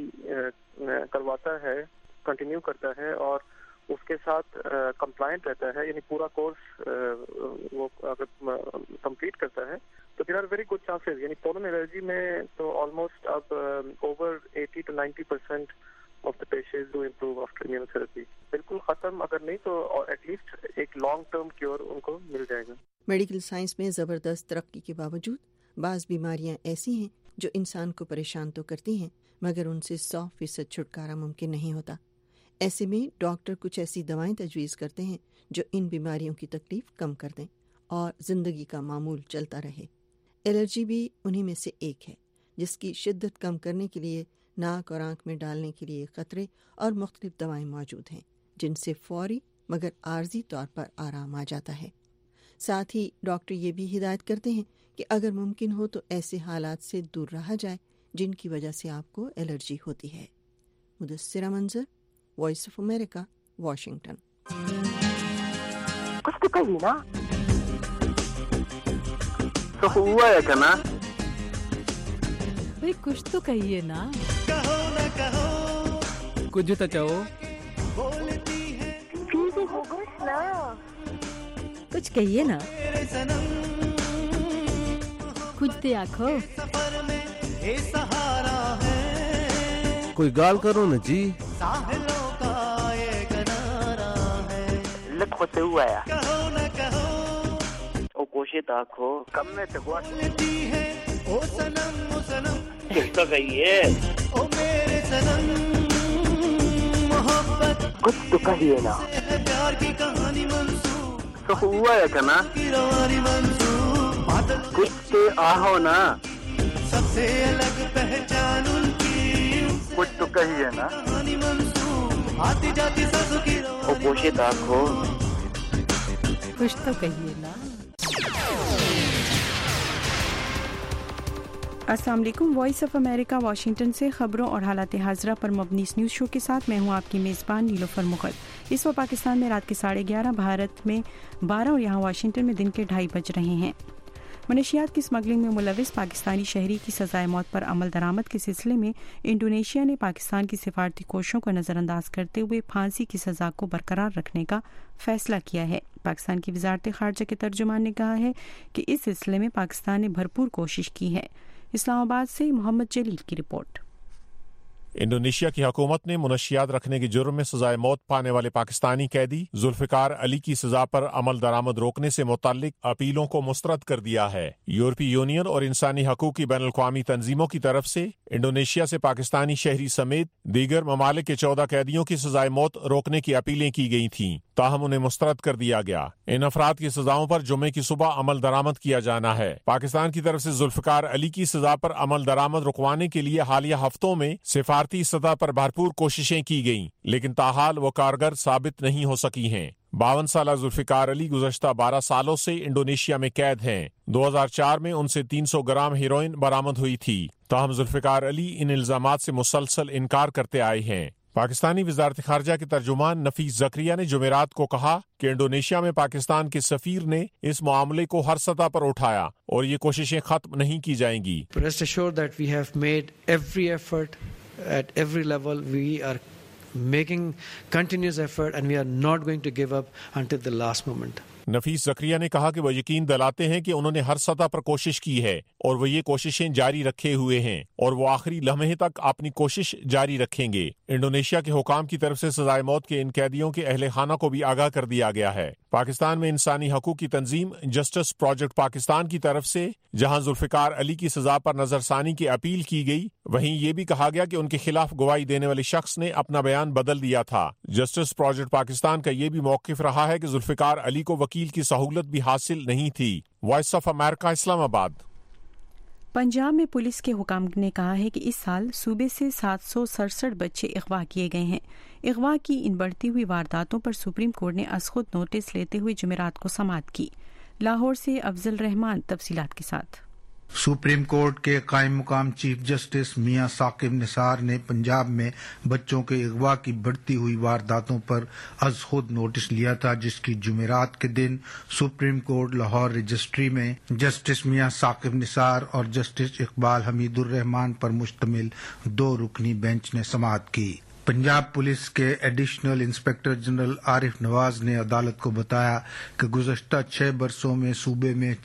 کرواتا ہے, کنٹینیو کرتا ہے اور اس کے ساتھ کمپلائنٹ رہتا ہے, یعنی پورا کورس وہ اگر کمپلیٹ کرتا ہے تو there are very good chances. یعنی پولن الرجی میں تو آلموسٹ اب over 80 to 90% of the patients do improve after immunotherapy. بالکل ختم اگر نہیں تو ایٹ لیسٹ ایک لانگ ٹرم کیور ان کو مل جائے گا. میڈیکل سائنس میں زبردست ترقی کے باوجود بعض بیماریاں ایسی ہیں جو انسان کو پریشان تو کرتی ہیں مگر ان سے 100% چھٹکارا ممکن نہیں ہوتا. ایسے میں ڈاکٹر کچھ ایسی دوائیں تجویز کرتے ہیں جو ان بیماریوں کی تکلیف کم کر دیں اور زندگی کا معمول چلتا رہے. الرجی بھی انہی میں سے ایک ہے جس کی شدت کم کرنے کے لیے ناک اور آنکھ میں ڈالنے کے لیے قطرے اور مختلف دوائیں موجود ہیں جن سے فوری مگر عارضی طور پر آرام آ جاتا ہے. ساتھ ہی ڈاکٹر یہ بھی ہدایت کرتے ہیں کہ اگر ممکن ہو تو ایسے حالات سے دور رہا جائے جن کی وجہ سے آپ کو الرجی ہوتی ہے. مدثرہ منظر, وائس آف امریکہ, واشنگٹن. کچھ تو کہیے نا, تو ہوا ہے کنا بھئی, کچھ تو کہیے نا, کہو نہ کہو, کچھ تو چاہو, بولتی ہے کچھ کہیے نا, کچھ تو آکھو, سفر میں اے سہارا ہے, کوئی گال کرو نا جی, ساحلوں کا یہ کنارہ ہے, لکھو سے ہوا ہے, کہو نہ کہو, او کوشت آنکھو کم میں سے بولتی ہے او سنم, او سنم, کس تو کہیے, او میرے سنم, محبت کچھ تو کہیے نا, پیار کی کہانی منسوخ, تو ہوا ہے کنا, کی روانی منسوخ, کچھ تو آہو نا, سب سے الگ پہچان ان کی, کچھ تو کہیے نا, کہانی منسوخ, آتی جاتی سانسوں کی روانی, او کوشت آنکھو, کچھ تو کہیے نا. अस्सलाम वालेकुम। वॉइस ऑफ अमेरिका वाशिंगटन से खबरों और हालात हाज़रा पर मबनी इस न्यूज़ शो के साथ मैं हूं आपकी मेज़बान नीलोफर मुगल। इस वक्त पाकिस्तान में रात के 11:30, भारत में 12 और यहाँ वाशिंगटन में दिन के 2:30 बज रहे हैं। मनशियात की स्मगलिंग में मुलविस पाकिस्तानी शहरी की सजाए मौत पर अमल दरामद के सिलसिले में इंडोनेशिया ने पाकिस्तान की सिफारती कोशिशों को नज़रअंदाज करते हुए फांसी की सज़ा को बरकरार रखने का फैसला किया है। पाकिस्तान की वज़ारत ख़ारजा के तर्जुमान ने कहा है कि इस सिलसिले में पाकिस्तान ने भरपूर कोशिश की है। इस्लामाबाद से मोहम्मद जलील की रिपोर्ट। इंडोनेशिया की हुकूमत ने मुनशियात रखने के जुर्म में सजाए मौत पाने वाले पाकिस्तानी कैदी जुल्फिकार अली की सजा पर अमल दरामद रोकने से मुताल्लिक अपीलों को मुस्तरद कर दिया है। यूरोपीय यूनियन और इंसानी हकूक की बैनुल-अक़वामी तंजीमों की तरफ से इंडोनेशिया से पाकिस्तानी शहरी समेत दीगर ममालिक के 14 कैदियों की सजाए मौत रोकने की अपीलें की गई थीं, ताहम उन्हें मुस्तरद कर दिया गया। इन अफराद की सजाओं पर जुम्मे की सुबह अमल दरामद किया जाना है। पाकिस्तान की तरफ से जुल्फिकार अली की सजा पर अमल दरामद रुकवाने के लिए हालिया हफ्तों में सिफारती सतह पर भरपूर कोशिशें की गईं, लेकिन ताहाल वो कारगर साबित नहीं हो सकी हैं। 52 साला जुल्फिकार अली गुज़श्ता 12 सालों से इंडोनेशिया में कैद हैं। 2004 में उनसे 300 ग्राम हेरोइन बरामद हुई थी। ताहम जुल्फिकार अली इन इल्जामात से मुसलसल इनकार करते आए हैं। पाकिस्तानी वज़ारत ख़ारजा के तर्जुमान नफीस ज़करिया ने जुमेरात को कहा कि इंडोनेशिया में पाकिस्तान के सफ़ीर ने इस मामले को हर सतह पर उठाया और ये कोशिशें खत्म नहीं की जाएंगी। Rest assured that we have made every effort at every level. We are making continuous effort and we are not going to give up until the last moment. नफीस ज़करिया ने कहा कि वो यकीन दिलाते हैं कि उन्होंने हर सतह पर कोशिश की है और वो ये कोशिशें जारी रखे हुए हैं और वो आखिरी लम्हे तक अपनी कोशिश जारी रखेंगे। इंडोनेशिया के हुकाम की तरफ से सजाए मौत के इन कैदियों के अहले खाना को भी आगाह कर दिया गया है। पाकिस्तान में इंसानी हकूक की तंजीम जस्टिस प्रोजेक्ट पाकिस्तान की तरफ से जहां जुल्फिकार अली की सजा पर नजरसानी की अपील की गई, वहीं ये भी कहा गया कि उनके खिलाफ गवाही देने वाले शख्स ने अपना बयान बदल दिया था। जस्टिस प्रोजेक्ट पाकिस्तान का ये भी मौक़िफ़ रहा है कि जुल्फिकार अली को वकील की सहूलत भी हासिल नहीं थी। Voice of America, Islamabad. Punjab में पुलिस के हुकाम ने कहा है कि इस साल सूबे से 767 बच्चे अगवा किए गए हैं। अगवा की इन बढ़ती हुई वारदातों पर सुप्रीम कोर्ट ने अज़खुद नोटिस लेते हुए जुमेरात को समाअत की। लाहौर से अफजल रहमान तफसीलात के साथ। सुप्रीम कोर्ट के कायम मुकाम चीफ जस्टिस मियां साकिब निसार ने पंजाब में बच्चों के अगवा की बढ़ती हुई वारदातों पर अज खुद नोटिस लिया था, जिसकी जुमेरात के दिन सुप्रीम कोर्ट लाहौर रजिस्ट्री में जस्टिस मियां साकिब निसार और जस्टिस इकबाल हमीदुर रहमान पर मुश्तमिल 2 रुकनी बेंच ने समाअत की। पंजाब पुलिस के additional inspector general Arif Nawaz ने अदालत को बताया कि गुज़श्ता 6 बरसों में सूबे में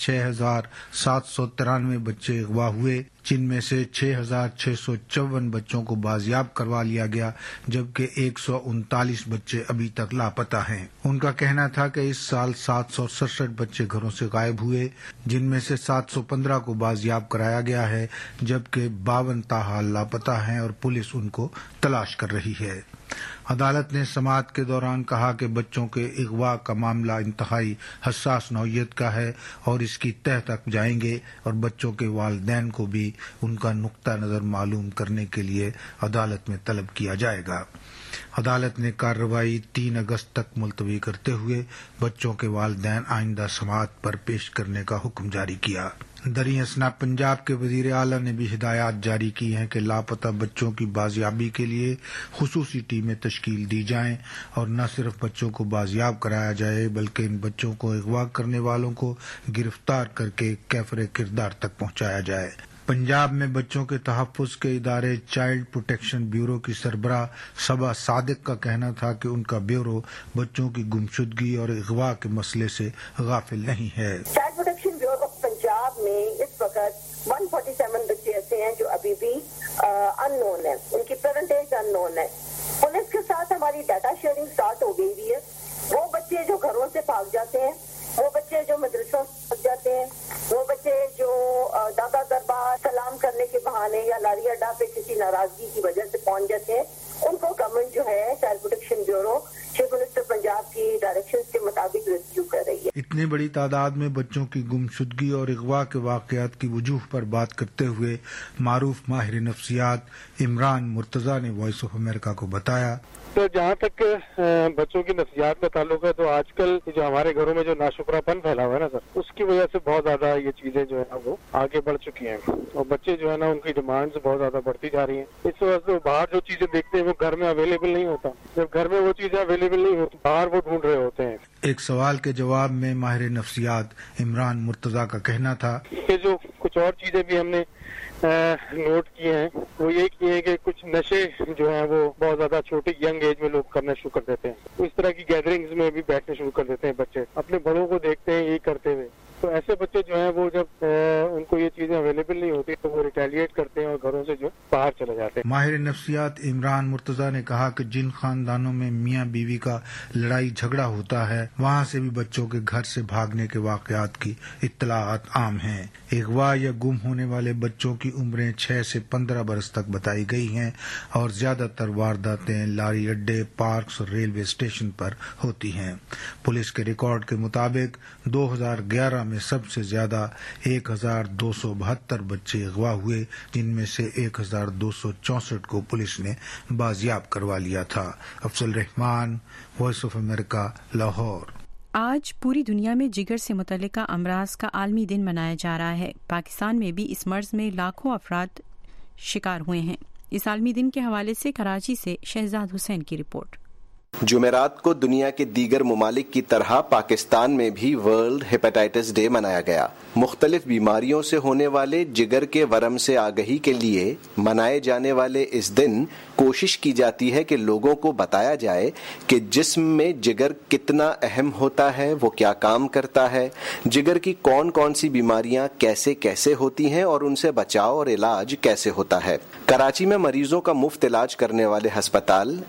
6,793 बच्चे अगवा हुए, जिनमें से 6,654 बच्चों को बाजियाब करवा लिया गया, जबकि 139 बच्चे अभी तक लापता हैं। उनका कहना था कि इस साल 767 बच्चे घरों से गायब हुए, जिनमें से 715 को बाजियाब कराया गया है, जबकि 52 ताहाल लापता हैं और पुलिस उनको तलाश कर रही है। अदालत ने समाअत के दौरान कहा कि बच्चों के अगवा का मामला इंतहाई हसास नौइयत का है और इसकी तह तक जाएंगे और बच्चों के वालिदैन को भी उनका नुक्ता नज़र मालूम करने के लिए अदालत में तलब किया जाएगा। अदालत ने कार्रवाई 3 अगस्त तक मुलतवी करते हुए बच्चों के वालिदैन आइंदा समाअत पर पेश करने का हुक्म जारी किया। दरी असना पंजाब के वजीर आला ने भी हिदायत जारी की हैं कि लापता बच्चों की बाजियाबी के लिए खुसूसी टीमें तश्कील दी जाएं और न सिर्फ बच्चों को बाजियाब कराया जाए बल्कि इन बच्चों को अगवा करने वालों को गिरफ्तार करके कैफरे किरदार तक पहुंचाया जाए। पंजाब में बच्चों के तहफ़्फ़ुज़ के इदारे चाइल्ड प्रोटेक्शन ब्यूरो की सरबराह सबा सादिक का कहना था कि उनका ब्यूरो बच्चों की गुमशुदगी और अगवा के मसले से गाफिल नहीं है। चाइल्ड प्रोटेक्शन ब्यूरो पंजाब में इस वक्त 147 बच्चे ऐसे हैं जो अभी भी अननोन है, उनकी प्रेजेंट एज अननोन है। पुलिस के साथ हमारी डाटा शेयरिंग स्टार्ट हो गई है। वो बच्चे जो घरों से भाग जाते हैं, वो बच्चे जो मदरसों से भाग जाते हैं, वो बच्चे जो दादा दरबार सलाम करने के बहाने या लारी अड्डा पे किसी नाराजगी की वजह से पहुंच जाते हैं, उनको गवर्नमेंट जो है child protection bureau chief minister Punjab की की डायरेक्शंस के मुताबिक रेस्क्यू कर रही है। इतनी बड़ी तादाद में बच्चों की गुमशुदगी और अगवा के वाकयात की वजूह पर बात करते हुए मारूफ माहिर नफ्सियात इमरान मुर्तजा ने वॉइस ऑफ अमेरिका को बताया, तो जहाँ तक बच्चों की नफ्सियात का ताल्लुक है, तो आजकल जो हमारे घरों में जो नाशुक्रापन फैला हुआ है ना सर, उसकी वजह से बहुत ज्यादा ये चीजें जो है ना वो आगे बढ़ चुकी हैं और बच्चे जो है ना उनकी डिमांड्स बहुत ज्यादा बढ़ती जा रही हैं। इस वजह से बाहर जो चीजें देखते हैं वो घर में अवेलेबल नहीं होता, जब घर में वो चीजें अवेलेबल नहीं होती बाहर वो ढूंढ रहे होते हैं। एक सवाल के जवाब में माहिर नफ्सियात इमरान मुर्तजा का कहना था कि जो कुछ और चीजें भी हमने नोट किए हैं वो ये किए हैं कि कुछ नशे जो हैं वो बहुत ज्यादा छोटे यंग एज में लोग करना शुरू कर देते हैं, तो इस तरह की गैदरिंग्स में भी बैठने शुरू कर देते हैं बच्चे, अपने बड़ों को देखते हैं यही करते हुए। तो ऐसे बच्चे जो हैं वो जब उनको ये चीजें अवेलेबल नहीं होती तो वो रिटेलिएट करते हैं और घरों से जो बाहर चले जाते हैं। माहिर नफ्सियात इमरान मुर्तजा ने कहा कि जिन खानदानों में मियाँ बीवी का लड़ाई झगड़ा होता है वहाँ से भी बच्चों के घर से भागने के वाकयात की इत्तलाआत आम हैं। अगवा या गुम होने वाले बच्चों की उम्रें 6 से 15 बरस तक बताई गई हैं और ज्यादातर वारदातें लारी अड्डे, पार्क्स और रेलवे स्टेशन पर होती हैं। पुलिस के रिकॉर्ड के मुताबिक 2011 में सबसे ज्यादा 1272 बच्चे अगवा हुए, जिनमें से 1264 को पुलिस ने बाजियाब करवा लिया था। Afzal Rahman, voice of America, Lahore. आज पूरी दुनिया में जिगर से मुतल्लिका अमराज का आलमी दिन मनाया जा रहा है। पाकिस्तान में भी इस मर्ज में लाखों अफराद शिकार हुए हैं। इस आलमी दिन के हवाले से कराची से शहजाद हुसैन की रिपोर्ट। जुमेरात को दुनिया के दीगर मुमालिक की तरह पाकिस्तान में भी वर्ल्ड हेपेटाइटिस डे मनाया गया। मुख्तलिफ बीमारियों से होने वाले जिगर के वरम से आगही के लिए मनाए जाने वाले इस दिन कोशिश की जाती है कि लोगों को बताया जाए कि जिस्म में जिगर कितना अहम होता है, वो क्या काम करता है, जिगर की कौन कौन सी बीमारियां कैसे कैसे होती हैं और उनसे बचाव और इलाज कैसे होता है। कराची में मरीजों का मुफ्त इलाज करने वाले अस्पताल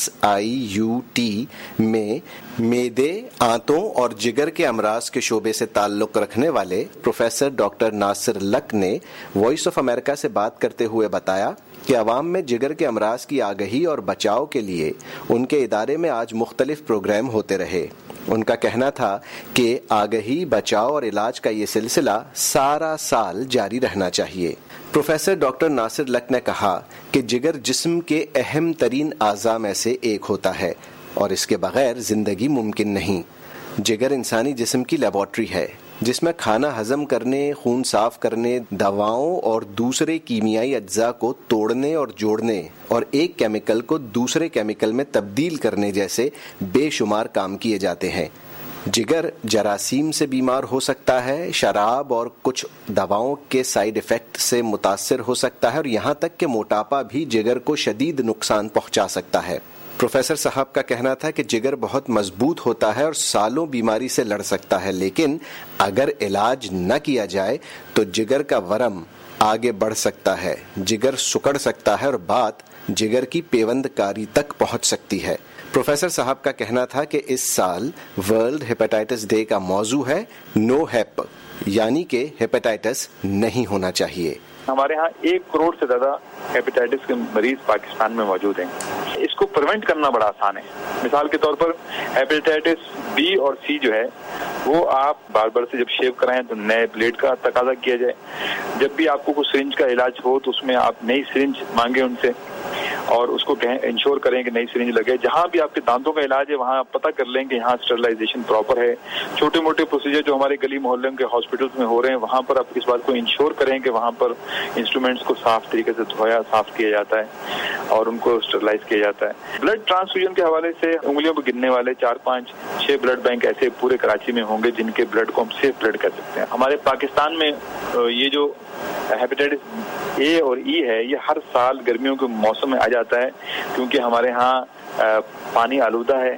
SIUT में मेदे, आंतों और जिगर के अमराज के शोबे से ताल्लुक रखने वाले प्रोफेसर डॉक्टर नासिर लक ने वॉइस ऑफ अमेरिका से बात करते हुए बताया कि अवाम में जिगर के अमराज की आगही और बचाव के लिए उनके इदारे में आज मुख्तलिफ प्रोग्राम होते रहे। उनका कहना था कि आगही, बचाव और इलाज का ये सिलसिला सारा साल जारी रहना चाहिए। प्रोफेसर डॉक्टर नासिर लक ने कहा कि जिगर जिस्म के अहम तरीन आज़ा में से एक होता है और इसके बगैर जिंदगी मुमकिन नहीं। जिगर इंसानी जिस्म की लेबॉर्ट्री है जिसमें खाना हजम करने, खून साफ करने, दवाओं और दूसरे कीमियाई अज्जा को तोड़ने और जोड़ने और एक केमिकल को दूसरे केमिकल में तब्दील करने जैसे बेशुमार काम किए जाते हैं। जिगर जरासीम से बीमार हो सकता है, शराब और कुछ दवाओं के साइड इफेक्ट से मुतासिर हो सकता है और यहाँ तक कि मोटापा भी जिगर को शदीद नुकसान पहुँचा सकता है। प्रोफेसर साहब का कहना था कि जिगर बहुत मजबूत होता है और सालों बीमारी से लड़ सकता है, लेकिन अगर इलाज न किया जाए तो जिगर का वरम आगे बढ़ सकता है, जिगर सुकड़ सकता है और बात जिगर की पेवंदकारी तक पहुंच सकती है। प्रोफेसर साहब का कहना था कि इस साल वर्ल्ड हेपेटाइटिस डे का मौजू है नो हेप, यानी कि हेपेटाइटिस नहीं होना चाहिए। हमारे यहाँ 1 करोड़ से ज्यादा हेपेटाइटिस के मरीज पाकिस्तान में मौजूद हैं। इसको प्रिवेंट करना बड़ा आसान है। मिसाल के तौर पर हेपेटाइटिस B और C जो है वो आप बार्बर से जब शेव कराएं तो नए ब्लेड का तकाजा किया जाए। जब भी आपको कुछ सिरिंज का इलाज हो तो उसमें आप नई सिरिंज मांगे उनसे और उसको इंश्योर करें कि नई सिरिंज लगे। जहाँ भी आपके दांतों का इलाज है वहाँ आप पता कर लें कि यहाँ स्टरलाइजेशन प्रॉपर है। छोटे मोटे प्रोसीजर जो हमारे गली मोहल्ले के हॉस्पिटल्स में हो रहे हैं वहाँ पर आप इस बात को इंश्योर करें कि वहाँ पर इंस्ट्रूमेंट्स को साफ तरीके से धोया साफ किया जाता है और उनको स्टरलाइज किया जाता है। ब्लड ट्रांसफ्यूजन के हवाले से उंगलियों पर गिनने वाले 4, 5, 6 ब्लड बैंक ऐसे पूरे कराची में होंगे जिनके ब्लड को हम सेफ ब्लड कर सकते हैं। हमारे पाकिस्तान में ये जो हेपेटाइटिस A और E है ये हर साल गर्मियों के मौसम में आ जाता है क्योंकि हमारे यहाँ पानी आलूदा है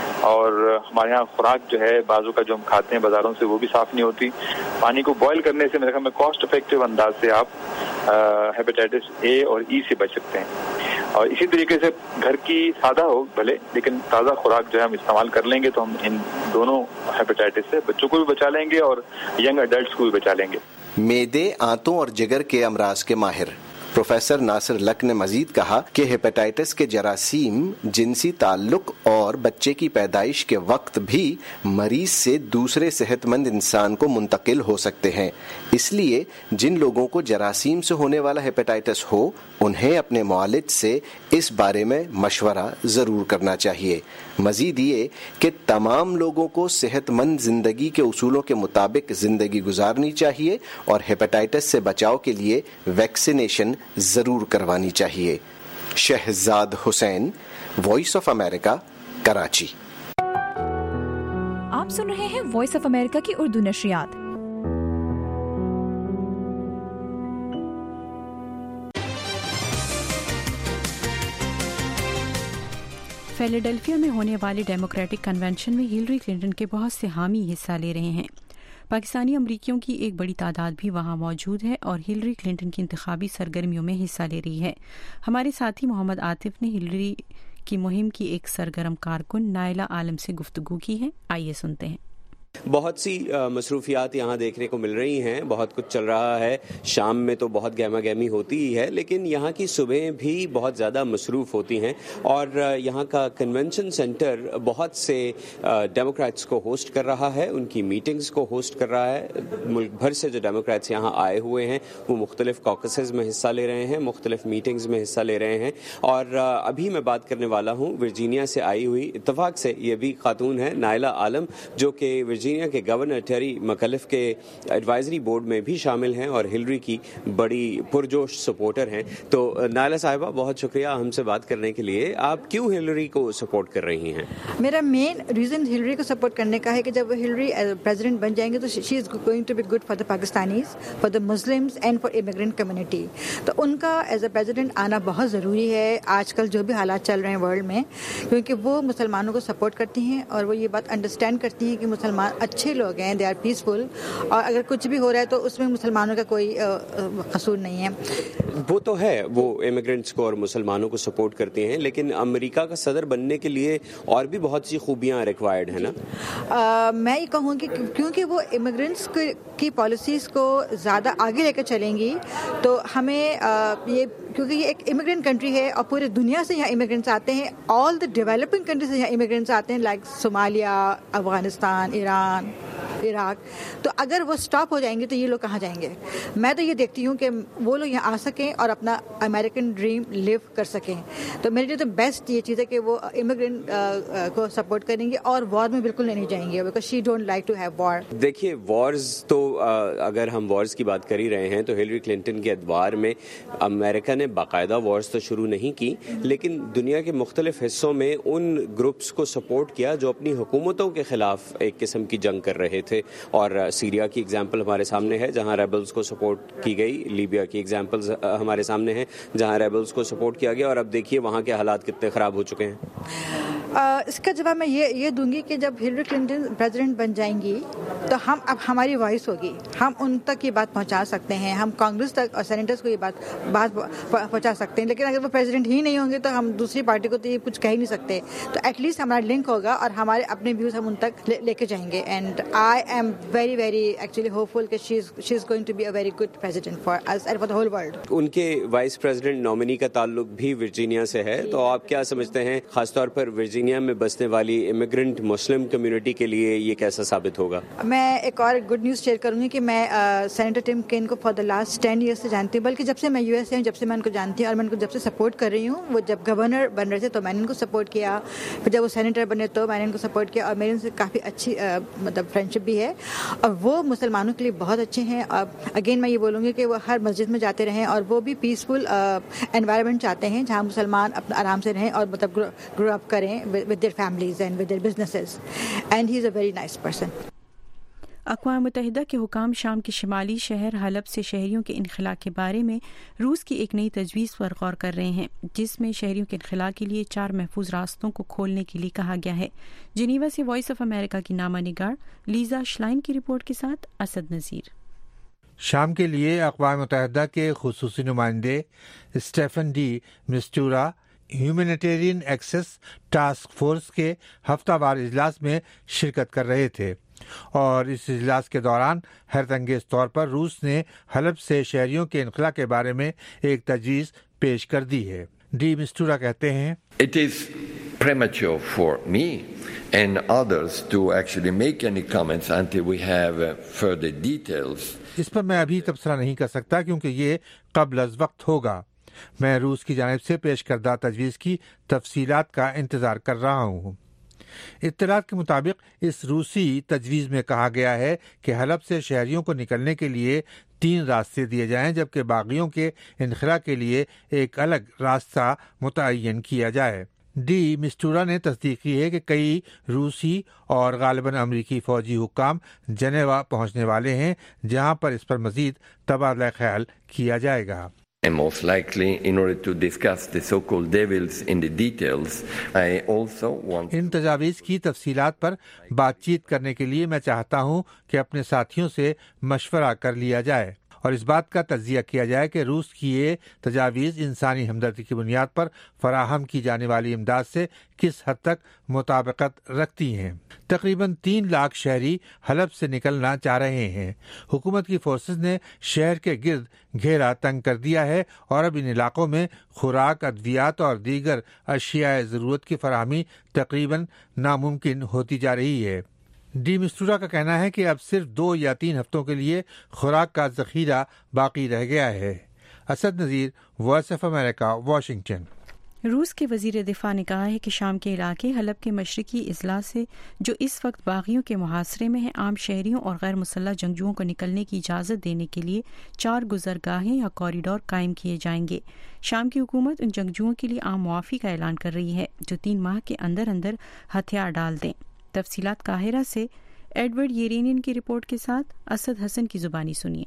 और हमारे यहाँ खुराक जो है बाजू का जो हम खाते हैं बाजारों से वो भी साफ नहीं होती। पानी को बॉयल करने से मेरे ख्याल में कॉस्ट इफेक्टिव अंदाज से आप हेपेटाइटिस A और E से बच सकते हैं। और इसी तरीके से घर की सादा हो भले लेकिन ताज़ा खुराक जो है हम इस्तेमाल कर लेंगे तो हम इन दोनों हेपेटाइटिस से बच्चों को भी बचा लेंगे और यंग एडल्ट्स को भी बचा लेंगे। मेदे, आंतों और जिगर के अमराज के माहिर प्रोफेसर नासिर लक ने मजीद कहा कि हेपेटाइटिस के जरासीम जिनसी ताल्लुक और बच्चे की पैदाइश के वक्त भी मरीज से दूसरे सेहतमंद इंसान को मुंतकिल हो सकते हैं। इसलिए जिन लोगों को जरासीम से होने वाला हेपेटाइटिस हो उन्हें अपने मुआलिज से इस बारे में मशवरा जरूर करना चाहिए। मजीद ये कि तमाम लोगों को सेहतमंद जिंदगी के उसूलों के मुताबिक जिंदगी गुजारनी चाहिए और हेपेटाइटिस से बचाव के लिए वैक्सीनेशन जरूर करवानी चाहिए। Shahzad Hussain, voice of America, Karachi. आप सुन रहे हैं वॉइस ऑफ अमेरिका की उर्दू नशरियात। फिलाडेल्फिया में होने वाले डेमोक्रेटिक कन्वेंशन में हिलरी क्लिंटन के बहुत से हामी हिस्सा ले रहे हैं। पाकिस्तानी अमरीकियों की एक बड़ी तादाद भी वहां मौजूद है और हिलरी क्लिंटन की इंतखाबी सरगर्मियों में हिस्सा ले रही है। हमारे साथी मोहम्मद आतिफ ने हिलरी की मुहिम की एक सरगर्म कारकुन नायला आलम से गुफ्तगू की है। आइए सुनते हैं। बहुत सी मसरूफियात यहाँ देखने को मिल रही हैं, बहुत कुछ चल रहा है। शाम में तो बहुत गहमा गहमी होती ही है, लेकिन यहाँ की सुबह भी बहुत ज़्यादा मसरूफ़ होती हैं और यहाँ का कन्वेंशन सेंटर बहुत से डेमोक्रेट्स को होस्ट कर रहा है, उनकी मीटिंग्स को होस्ट कर रहा है। मुल्क भर से जो डेमोक्रेट्स यहाँ आए हुए हैं वो मुख्तलिफ कॉकसेस में हिस्सा ले रहे हैं, मुख्तलिफ मीटिंग्स में हिस्सा ले रहे हैं। और अभी मैं बात करने वाला हूँ वर्जीनिया से आई हुई, इत्तफाक से ये भी खातून है, नायला आलम, जो कि वर्जीनिया के गवर्नर टेरी मकलिफ के एडवाइजरी बोर्ड में भी शामिल हैं और हिलरी की बड़ी पुरजोश सपोर्टर हैं। तो नायला साहिबा, बहुत शुक्रिया हमसे बात करने के लिए। आप क्यों हिलरी को सपोर्ट कर रही हैं? मेरा मेन रीज़न हिलरी को सपोर्ट करने का है कि जब हिलरी प्रेसिडेंट बन जाएंगे तो she is going to be good for the Pakistanis, for the Muslims and for immigrant community. तो उनका एज अ प्रेसिडेंट आना बहुत ज़रूरी है आजकल जो भी हालात चल रहे हैं वर्ल्ड में, क्योंकि वो मुसलमानों को सपोर्ट करती हैं और वो ये बात अंडरस्टैंड करती हैं कि मुसलमान अच्छे लोग हैं, दे आर पीसफुल, और अगर कुछ भी हो रहा है तो उसमें मुसलमानों का कोई कसूर नहीं है। वो तो है, वो इमिग्रेंट्स को और मुसलमानों को सपोर्ट करते हैं, लेकिन अमेरिका का सदर बनने के लिए और भी बहुत सी खूबियां रिक्वायर्ड है ना? मैं ये कहूँगी क्योंकि वो इमिग्रेंट्स की पॉलिसीज़ को ज़्यादा आगे लेकर चलेंगी तो हमें ये, क्योंकि ये एक इमिग्रेंट कंट्री है और पूरे दुनिया से यहाँ इमिग्रेंट्स आते हैं, ऑल द डेवलपिंग कंट्री से यहाँ इमिग्रेंट्स आते हैं, like Somalia, Afghanistan, Iran, Iraq. तो अगर वो स्टॉप हो जाएंगे तो ये लोग कहाँ जाएंगे? मैं तो ये देखती हूँ कि वो लोग यहाँ आ सकें और अपना अमेरिकन ड्रीम लिव कर सकें। तो मेरे लिए तो बेस्ट ये चीज़ है कि वो इमिग्रेंट को सपोर्ट करेंगे और वॉर में बिल्कुल नहीं जाएंगे, because she don't like to have war. देखिए, वॉर्स तो अगर हम वॉर्स की बात कर ही रहे हैं तो हिलरी क्लिंटन के अदवार में अमेरिका ने बाकायदा वॉर्स तो शुरू नहीं की, लेकिन दुनिया के मुख्तलिफ हिस्सों में उन ग्रुप्स को सपोर्ट किया जो अपनी हुकूमतों के खिलाफ एक किस्म की जंग कर रहे थे। और सीरिया की एग्जाम्पल हमारे सामने है जहां रेबल्स को सपोर्ट की गई, लीबिया की एग्जाम्पल्स हमारे सामने है जहां रेबल्स को सपोर्ट किया गया, और अब देखिए वहां के हालात कितने खराब हो चुके हैं। इसका जवाब मैं ये दूंगी कि जब हिलरी क्लिंटन प्रेसिडेंट बन जाएंगी तो हम अब हमारी वॉइस होगी, हम उन तक ये बात पहुंचा सकते हैं, हम कांग्रेस तक और सेनेटर्स को ये बात पहुंचा सकते हैं। लेकिन अगर वो प्रेसिडेंट ही नहीं होंगे तो हम दूसरी पार्टी को तो ये कुछ कह ही नहीं सकते। तो एटलीस्ट हमारा लिंक होगा और हमारे अपने व्यूज हम उन तक लेके जाएंगे। And I am very very actually hopeful कि she is going to be a very good president for us and for the whole world. उनके वाइस प्रेसिडेंट नॉमिनी का ताल्लुक भी वर्जीनिया से है, तो आप क्या समझते हैं खासतौर पर वर्जीनिया में बसने वाली इमिग्रेंट मुस्लिम कम्युनिटी के लिए ये कैसा साबित होगा? मैं एक और गुड न्यूज़ शेयर करूंगी कि मैं सेनेटर टिम केन को फॉर द लास्ट 10 ईयर्स से जानती हूँ, बल्कि जब से मैं यूएस से हूँ जब से मैं उनको जानती हूँ और मैं उनको जब से सपोर्ट कर रही हूँ। वो जब गवर्नर बन रहे थे तो मैंने उनको सपोर्ट किया, फिर जब वो सेनेटर बने तो मैंने उनको सपोर्ट किया, और मेरे उनसे काफ़ी अच्छी मतलब फ्रेंडशिप भी है और वो मुसलमानों के लिए बहुत अच्छे हैं। अगेन मैं ये बोलूँगी कि वो हर मस्जिद में जाते रहें और वो भी पीसफुल एनवायरनमेंट चाहते हैं जहाँ मुसलमान अपना आराम से रहें और मतलब ग्रो अप करें with their families and with their businesses, and he is a very nice person. अक़वाम मुत्तहिदा के हुकाम शाम के शिमाली शहर हलब से शहरियों के इनखला के बारे में रूस की एक नई तजवीज़ पर गौर कर रहे हैं, जिसमें शहरियों के इनखला के लिए 4 महफूज रास्तों को खोलने के लिए कहा गया है। जिनीवा से वॉइस ऑफ अमेरिका की नामा निगार लीजा श्लाइन की रिपोर्ट के साथ असद नज़ीर। शाम के लिए अक़वाम मुत्तहिदा के खुसूसी नुमाइंदे Staffan de Mistura humanitarian access task force के हफ्तावार इजलास में शिरकत कर रहे थे। اور اس اجلاس کے دوران حیرت انگیز طور پر روس نے حلب سے شہریوں کے انخلا کے بارے میں ایک تجویز پیش کر دی ہے۔ ڈی مسٹورا کہتے ہیں It is premature for me and others to actually make any comments until we have further details. اس پر میں ابھی تبصرہ نہیں کر سکتا کیونکہ یہ قبل از وقت ہوگا۔ میں روس کی جانب سے پیش کردہ تجویز کی تفصیلات کا انتظار کر رہا ہوں۔ اطلاعات کے مطابق اس روسی تجویز میں کہا گیا ہے کہ حلب سے شہریوں کو نکلنے کے لیے 3 راستے دیے جائیں جبکہ باغیوں کے انخلا کے لیے ایک الگ راستہ متعین کیا جائے۔ ڈی مسٹورا نے تصدیق کی ہے کہ کئی روسی اور غالباً امریکی فوجی حکام جنیوا پہنچنے والے ہیں جہاں پر اس پر مزید تبادلہ خیال کیا جائے گا۔ And most likely, in order to discuss the so-called devils in the details, I also want... ان تجاویز کی تفصیلات پر بات چیت کرنے کے لیے میں چاہتا ہوں کہ اپنے ساتھیوں سے مشورہ کر لیا جائے اور اس بات کا تجزیہ کیا جائے کہ روس کی یہ تجاویز انسانی ہمدردی کی بنیاد پر فراہم کی جانے والی امداد سے کس حد تک مطابقت رکھتی ہیں۔ تقریباً 3 لاکھ شہری حلب سے نکلنا چاہ رہے ہیں۔ حکومت کی فورسز نے شہر کے گرد گھیرا تنگ کر دیا ہے اور اب ان علاقوں میں خوراک، ادویات اور دیگر اشیاء ضرورت کی فراہمی تقریباً ناممکن ہوتی جا رہی ہے۔ ڈی مسٹورا کا کہنا ہے کہ اب صرف 2 یا 3 ہفتوں کے لیے خوراک کا ذخیرہ باقی رہ گیا ہے۔ Asad Nazir, voice of America, Washington. روس کے وزیر دفاع نے کہا ہے کہ شام کے علاقے حلب کے مشرقی اضلاع سے جو اس وقت باغیوں کے محاصرے میں ہیں عام شہریوں اور غیر مسلح جنگجوؤں کو نکلنے کی اجازت دینے کے لیے 4 گزرگاہیں یا کوریڈور قائم کیے جائیں گے۔ شام کی حکومت ان جنگجوؤں کے لیے عام معافی کا اعلان کر رہی ہے جو 3 ماہ کے اندر اندر ہتھیار ڈال دیں۔ تفصیلات قاہرہ سے ایڈورڈ یرینین کی رپورٹ کے ساتھ اسد حسن کی زبانی سنیے۔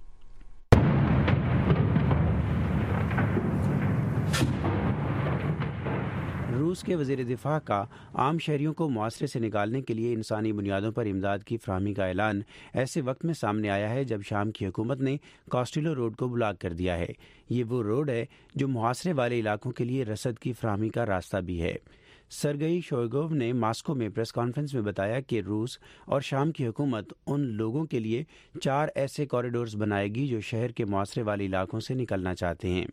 روس کے وزیر دفاع کا عام شہریوں کو معاشرے سے نکالنے کے لیے انسانی بنیادوں پر امداد کی فراہمی کا اعلان ایسے وقت میں سامنے آیا ہے جب شام کی حکومت نے کاسٹیلو روڈ کو بلاک کر دیا ہے۔ یہ وہ روڈ ہے جو محاصرے والے علاقوں کے لیے رسد کی فراہمی کا راستہ بھی ہے۔ سرگئی شویگوو نے ماسکو میں پریس کانفرنس میں بتایا کہ روس اور شام کی حکومت ان لوگوں کے لیے 4 ایسے کوریڈورز بنائے گی جو شہر کے محاصرے والے علاقوں سے نکلنا چاہتے ہیں۔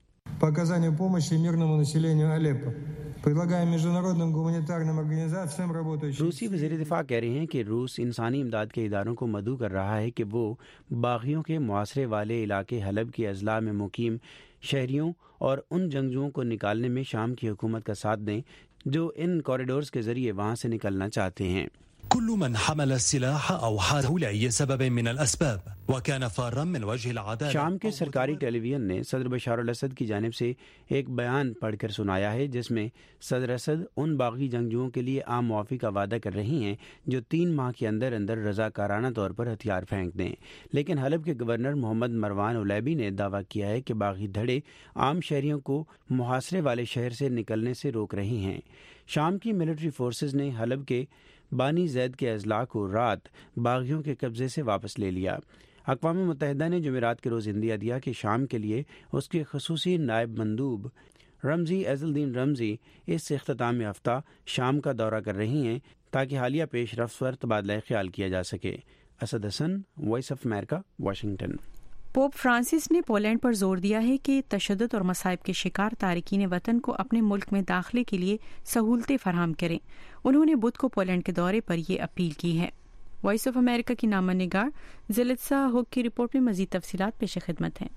روسی وزیر دفاع کہہ رہے ہیں کہ روس انسانی امداد کے اداروں کو مدعو کر رہا ہے کہ وہ باغیوں کے محاصرے والے علاقے حلب کے اضلاع میں مقیم شہریوں اور ان جنگجوؤں کو نکالنے میں شام کی حکومت کا ساتھ دیں جو ان کوریڈورز کے ذریعے وہاں سے نکلنا چاہتے ہیں۔ كل من حمل السلاح أو حارب لأي سبب من الأسباب وكان فارا من وجه العدالة۔ شام کے سرکاری ٹیلی ویژن نے صدر بشار الاسد کی جانب سے ایک بیان پڑھ کر سنایا ہے جس میں صدر اسد ان باغی جنگجوؤں کے لیے عام معافی کا وعدہ کر رہی ہیں جو 3 ماہ کے اندر اندر رضاکارانہ طور پر ہتھیار پھینک دیں، لیکن حلب کے گورنر محمد مروان علیبی نے دعویٰ کیا ہے کہ باغی دھڑے عام شہریوں کو محاصرے والے شہر سے نکلنے سے روک رہی ہیں۔ شام کی ملٹری فورسز نے حلب کے بانی زید کے اضلاع کو رات باغیوں کے قبضے سے واپس لے لیا۔ اقوام متحدہ نے جمعرات کے روز اندیا دیا کہ شام کے لیے اس کے خصوصی نائب مندوب رمزی عز الدین رمزی اس اختتام ہفتہ شام کا دورہ کر رہی ہیں تاکہ حالیہ پیش رفت پر تبادلہ خیال کیا جا سکے۔ Asad Hassan, voice of America, Washington. Pope Francis نے پولینڈ پر زور دیا ہے کہ تشدد اور مصائب کے شکار تارکین وطن کو اپنے ملک میں داخلے کے لیے سہولتیں فراہم کریں۔ انہوں نے بدھ کو پولینڈ کے دورے پر یہ اپیل کی ہے۔ وائس آف امریکہ کی نامہ نگار زلیتسا ہوک کی رپورٹ میں مزید تفصیلات پیش خدمت ہیں۔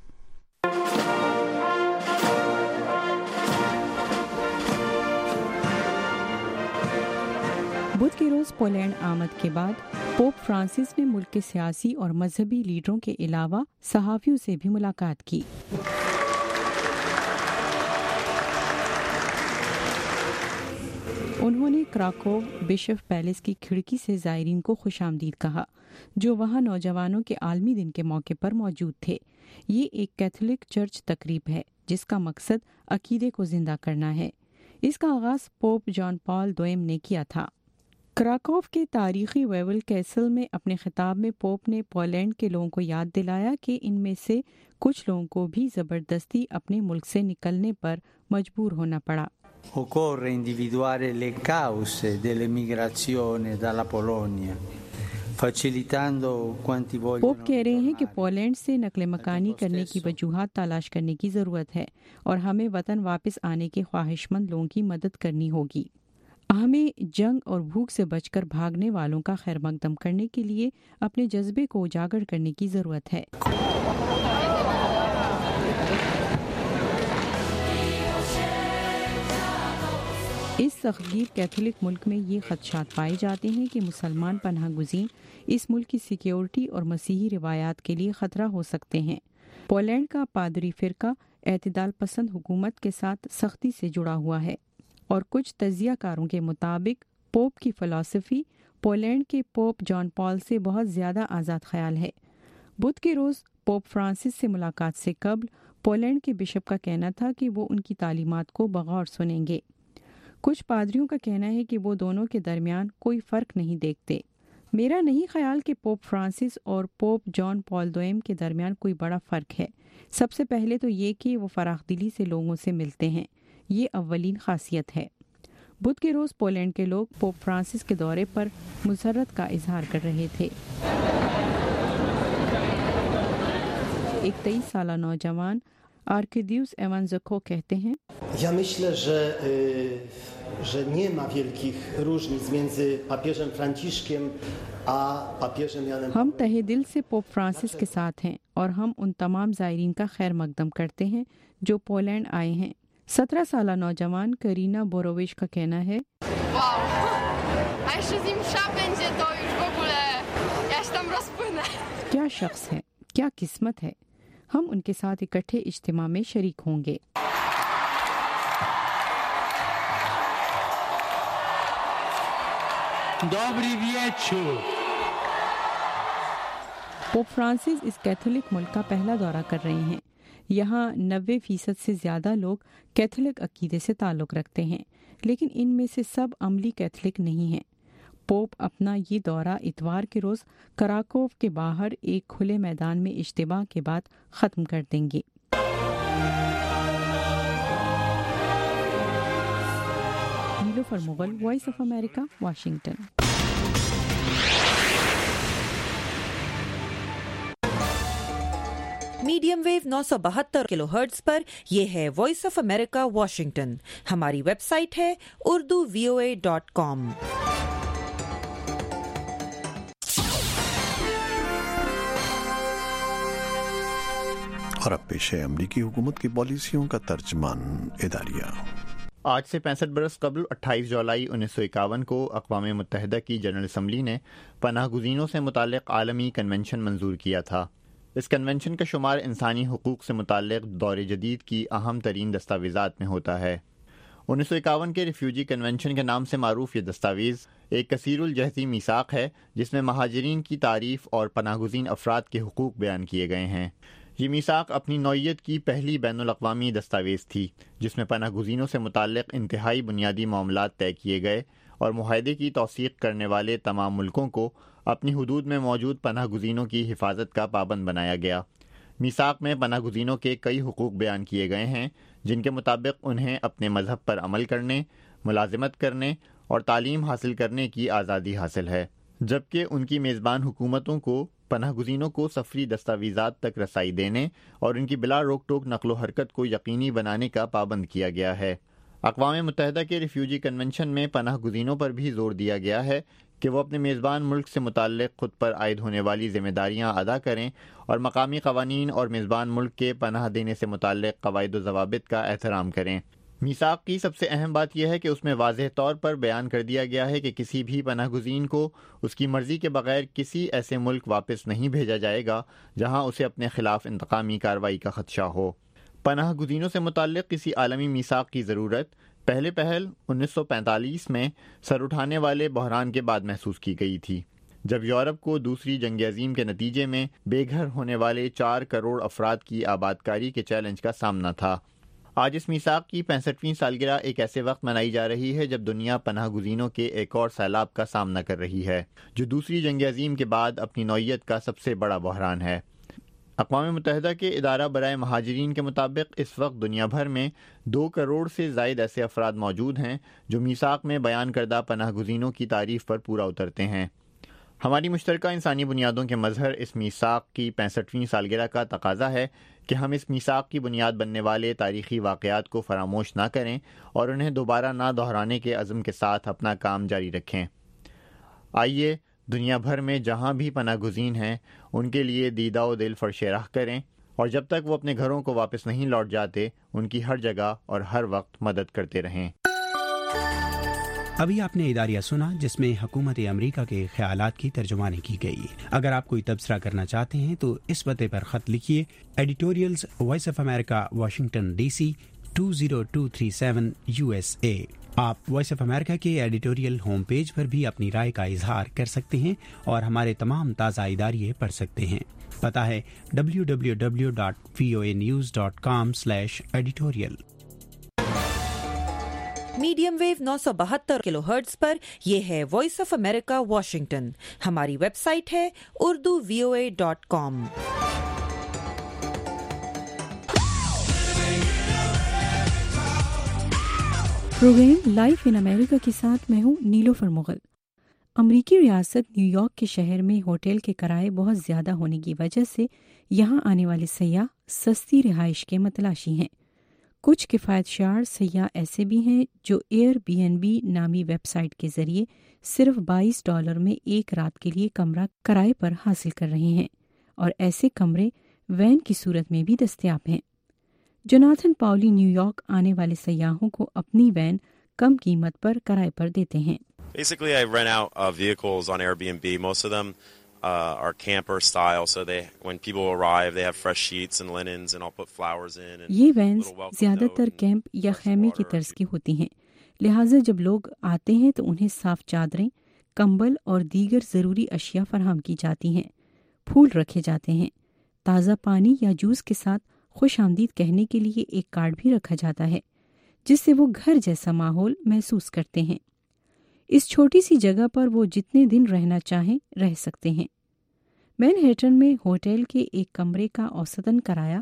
بدھ کے روز پولینڈ آمد کے بعد پوپ فرانسس نے ملک کے سیاسی اور مذہبی لیڈروں کے علاوہ صحافیوں سے بھی ملاقات کی۔ انہوں نے کراکوو بشپ پیلس کی کھڑکی سے زائرین کو خوش آمدید کہا جو وہاں نوجوانوں کے عالمی دن کے موقع پر موجود تھے۔ یہ ایک کیتھولک چرچ تقریب ہے جس کا مقصد عقیدے کو زندہ کرنا ہے۔ اس کا آغاز پوپ جان پال دوئم نے کیا تھا۔ کراکوو کے تاریخی ویول کیسل میں اپنے خطاب میں پوپ نے پولینڈ کے لوگوں کو yad دلایا کہ ان میں سے کچھ لوگوں کو بھی زبردستی اپنے ملک سے نکلنے پر مجبور ہونا پڑا۔ Occorre individuare le cause dell'emigrazione dalla Polonia. Pope कह रहे हैं कि पोलैंड से नकल मकानी करने की वजूहात तलाश करने की ज़रूरत है और हमें वतन वापस आने के ख्वाहिशमंद लोगों की मदद करनी होगी। हमें जंग और भूख से बचकर भागने वालों का खैर मकदम करने के लिए अपने जज्बे को उजागर करने की ज़रूरत है। इस सख्तगीर कैथोलिक मुल्क में ये खदशात पाए जाते हैं कि मुसलमान पनाह गुज़ीन इस मुल्क की सिक्योरिटी और मसीही रिवायात के लिए ख़तरा हो सकते हैं। पोलैंड का पादरी फ़िरका एतदाल पसंद हुकूमत के साथ सख्ती से जुड़ा हुआ है और कुछ तजियाकारों के मुताबिक पोप की फ़िलासफ़ी पोलैंड के पोप जॉन पॉल से बहुत ज़्यादा आज़ाद ख्याल है। बुध के रोज़ पोप फ्रांसिस से मुलाकात से कबल पोलैंड के बिशप का कहना था कि वो उनकी तालीमात को बगौर सुनेंगे। कुछ पादरियों का कहना है कि वो दोनों के दरमियान कोई फ़र्क नहीं देखते। मेरा नहीं ख्याल कि पोप फ्रांसिस और पोप जॉन पॉल दोम के दरमियान कोई बड़ा फ़र्क है। सबसे पहले तो ये कि वो फराखदिली से लोगों से मिलते हैं, ये अव्वलीन खासियत है। बुध के रोज़ पोलैंड के लोग पोप फ्रांसिस के दौरे पर मुसर्रत का इजहार कर रहे थे। एक 23 साला नौजवान आर्किदियुस एवांज़को कहते हैं, Ja myślę, że nie ma wielkich różnic między papieżem Franciszkiem a papieżem Janem. हम तहे दिल से पोप फ्रांसिस के साथ हैं और हम उन तमाम ज़ायरीन का खैर मकदम करते हैं जो पोलैंड आए हैं। 17 साला नौजवान करीना बोरोविच का कहना है, क्या शख्स है, क्या किस्मत है, हम उनके साथ इकट्ठे इज्तिमा में शरीक होंगे। पोप फ्रांसिस इस कैथोलिक मुल्क का पहला दौरा कर रहे हैं। यहाँ 90% से ज़्यादा लोग कैथोलिक अकीदे से ताल्लुक़ रखते हैं, लेकिन इनमें से सब अमली कैथोलिक नहीं हैं। पोप अपना ये दौरा इतवार के रोज़ कराकोव के बाहर एक खुले मैदान में इज्तिमा के बाद ख़त्म कर देंगे। Nilofar Mughal, voice of America, Washington. Medium wave 972 kilohertz पर यह है वॉइस ऑफ अमेरिका वाशिंगटन। हमारी वेबसाइट है urduvoa.com। और अब पेश है अमरीकी हुकूमत की पॉलिसियों का तर्जमान इदारिया। आज से 65 बरस कबल 28 जुलाई 1951 को अक़वाम मुत्तहिदा की जनरल असम्बली ने पनाह गुज़ीनों से मुताल्लिक़ आलमी कन्वेंशन मंजूर किया था। इस कन्वेंशन का शुमार इंसानी हुकूक से मुताल्लिक़ दौर जदीद की अहम तरीन दस्तावेज़ात में होता है। 1951 के रिफ्यूजी कन्वेंशन के नाम से मारूफ ये दस्तावेज़ एक कसीरुल जहती मीसाक है जिसमें महाजरीन की तारीफ़ और पनाहगुज़ीन अफराद के हुकूक बयान किए गए हैं। ये मीसाक अपनी नौइयत की पहली बैनुल अक़वामी दस्तावेज़ थी जिसमें पनाहगुज़ीनों से मुताल्लिक़ इंतहाई बुनियादी मामलात तय किए गए और मुआहदे की तौसीक़ करने वाले तमाम मुल्कों को अपनी हुदूद में मौजूद पनाहगुज़ीनों की हिफाजत का पाबंद बनाया गया। मीसाक में पनाहगुज़ीनों के कई हुकूक बयान किए गए हैं जिनके मुताबिक उन्हें अपने मज़हब पर अमल करने, मुलाजिमत करने और तालीम हासिल करने की आज़ादी हासिल है, जबकि उनकी मेज़बान हुकूमतों को पनाहगुज़ीनों को सफरी दस्तावेज़ात तक रसाई देने और उनकी बिला रोक टोक नकलो हरकत को यकीनी बनाने का पाबंद किया गया है। अक़वाम मुत्तहिदा के रिफ्यूजी कन्वेंशन में पनाहगुज़ीनों पर भी जोर दिया गया है कि वो अपने मेज़बान मुल्क से मुताल्लिक़ खुद पर आयद होने वाली ज़िम्मेदारियाँ अदा करें और मकामी क़वानीन और मेज़बान मुल्क के पनाह देने से मुताल्लिक़ क़वाइद व ज़वाबित का एहतराम करें। मीसाक की सबसे अहम बात यह है कि उसमें वाज़ेह तौर पर बयान कर दिया गया है कि किसी भी पनाहगुज़ीन को उसकी मर्ज़ी के बग़ैर किसी ऐसे मुल्क वापस नहीं भेजा जाएगा जहाँ उसे अपने ख़िलाफ़ इंतकामी कार्रवाई का ख़दशा हो। पनाहगुज़ीनों से मुताल्लिक़ किसी आलमी मीसाक की ज़रूरत पहले पहल 1945 में सर उठाने वाले बहरान के बाद महसूस की गई थी, जब यूरोप को दूसरी जंग अज़ीम के नतीजे में बेघर होने वाले 4 करोड़ अफराद की आबादकारी के चैलेंज का सामना था। आज इस मीसाक की 65वीं सालगिरह एक ऐसे वक्त मनाई जा रही है जब दुनिया पनाहगुज़ीनों के एक और सैलाब का सामना कर रही है, जो दूसरी जंग अज़ीम के बाद अपनी नौइयत का सबसे बड़ा बहरान है। अक़वाम मुत्तहिदा के इदारा बराए महाजरीन के मुताबिक इस वक्त दुनिया भर में 2 करोड़ से ज़ायद ऐसे अफराद मौजूद हैं जो मीसाक में बयान करदा पनाहगुज़ीनों की तारीफ़ पर पूरा उतरते हैं। ہماری مشترکہ انسانی بنیادوں کے مظہر اس میثاق کی 65ویں سالگرہ کا تقاضا ہے کہ ہم اس میثاق کی بنیاد بننے والے تاریخی واقعات کو فراموش نہ کریں اور انہیں دوبارہ نہ دہرانے کے عزم کے ساتھ اپنا کام جاری رکھیں۔ آئیے دنیا بھر میں جہاں بھی پناہ گزین ہیں ان کے لیے دیدہ و دل فرش راہ کریں، اور جب تک وہ اپنے گھروں کو واپس نہیں لوٹ جاتے ان کی ہر جگہ اور ہر وقت مدد کرتے رہیں۔ ابھی آپ نے اداریہ سنا جس میں حکومت امریکہ کے خیالات کی ترجمانی کی گئی۔ اگر آپ کوئی تبصرہ کرنا چاہتے ہیں تو اس پتے پر خط لکھیے، editorials voice of America, Washington D C 20237 USA۔ آپ وائس آف امریکہ کے ایڈیٹوریل ہوم پیج پر بھی اپنی رائے کا اظہار کر سکتے ہیں اور ہمارے تمام تازہ اداریے پڑھ سکتے ہیں۔ پتہ ہے www.voanews.com/editorial۔ Medium wave 972 kilohertz پر یہ ہے وائس آف امریکہ واشنگٹن۔ ہماری ویب سائٹ ہے urduvoa.com۔ پروگرام لائف ان امریکہ کے ساتھ میں ہوں نیلوفر مغل۔ امریکی ریاست نیو یارک کے شہر میں ہوٹل کے کرائے بہت زیادہ ہونے کی وجہ سے یہاں آنے والے سیاح سستی رہائش کے متلاشی ہیں۔ کچھ کفایت شعار سیاح ایسے بھی ہیں جو ایئر بی این بی نامی ویب سائٹ کے ذریعے صرف $22 میں ایک رات کے لیے کمرہ کرائے پر حاصل کر رہے ہیں، اور ایسے کمرے وین کی صورت میں بھی دستیاب ہیں۔ جوناتھن پاولی نیو یارک آنے والے سیاحوں کو اپنی وین کم قیمت پر کرائے پر دیتے ہیں۔ Basically, I rent out vehicles on Airbnb. Most of them are camper style, so when people arrive, they have fresh sheets and linens, and I'll put flowers in. یہ وینز زیادہ تر کیمپ یا خیمے کی طرز کی ہوتی ہیں، لہٰذا جب لوگ آتے ہیں تو انہیں صاف چادریں، کمبل اور دیگر ضروری اشیاء فراہم کی جاتی ہیں، پھول رکھے جاتے ہیں، تازہ پانی یا جوس کے ساتھ خوش آمدید کہنے کے لیے ایک کارڈ بھی رکھا جاتا ہے جس سے وہ گھر جیسا ماحول محسوس کرتے ہیں۔ اس چھوٹی سی جگہ پر وہ جتنے دن رہنا چاہیں رہ سکتے ہیں۔ مینہٹن میں ہوٹل کے ایک کمرے کا اوسطاً کرایہ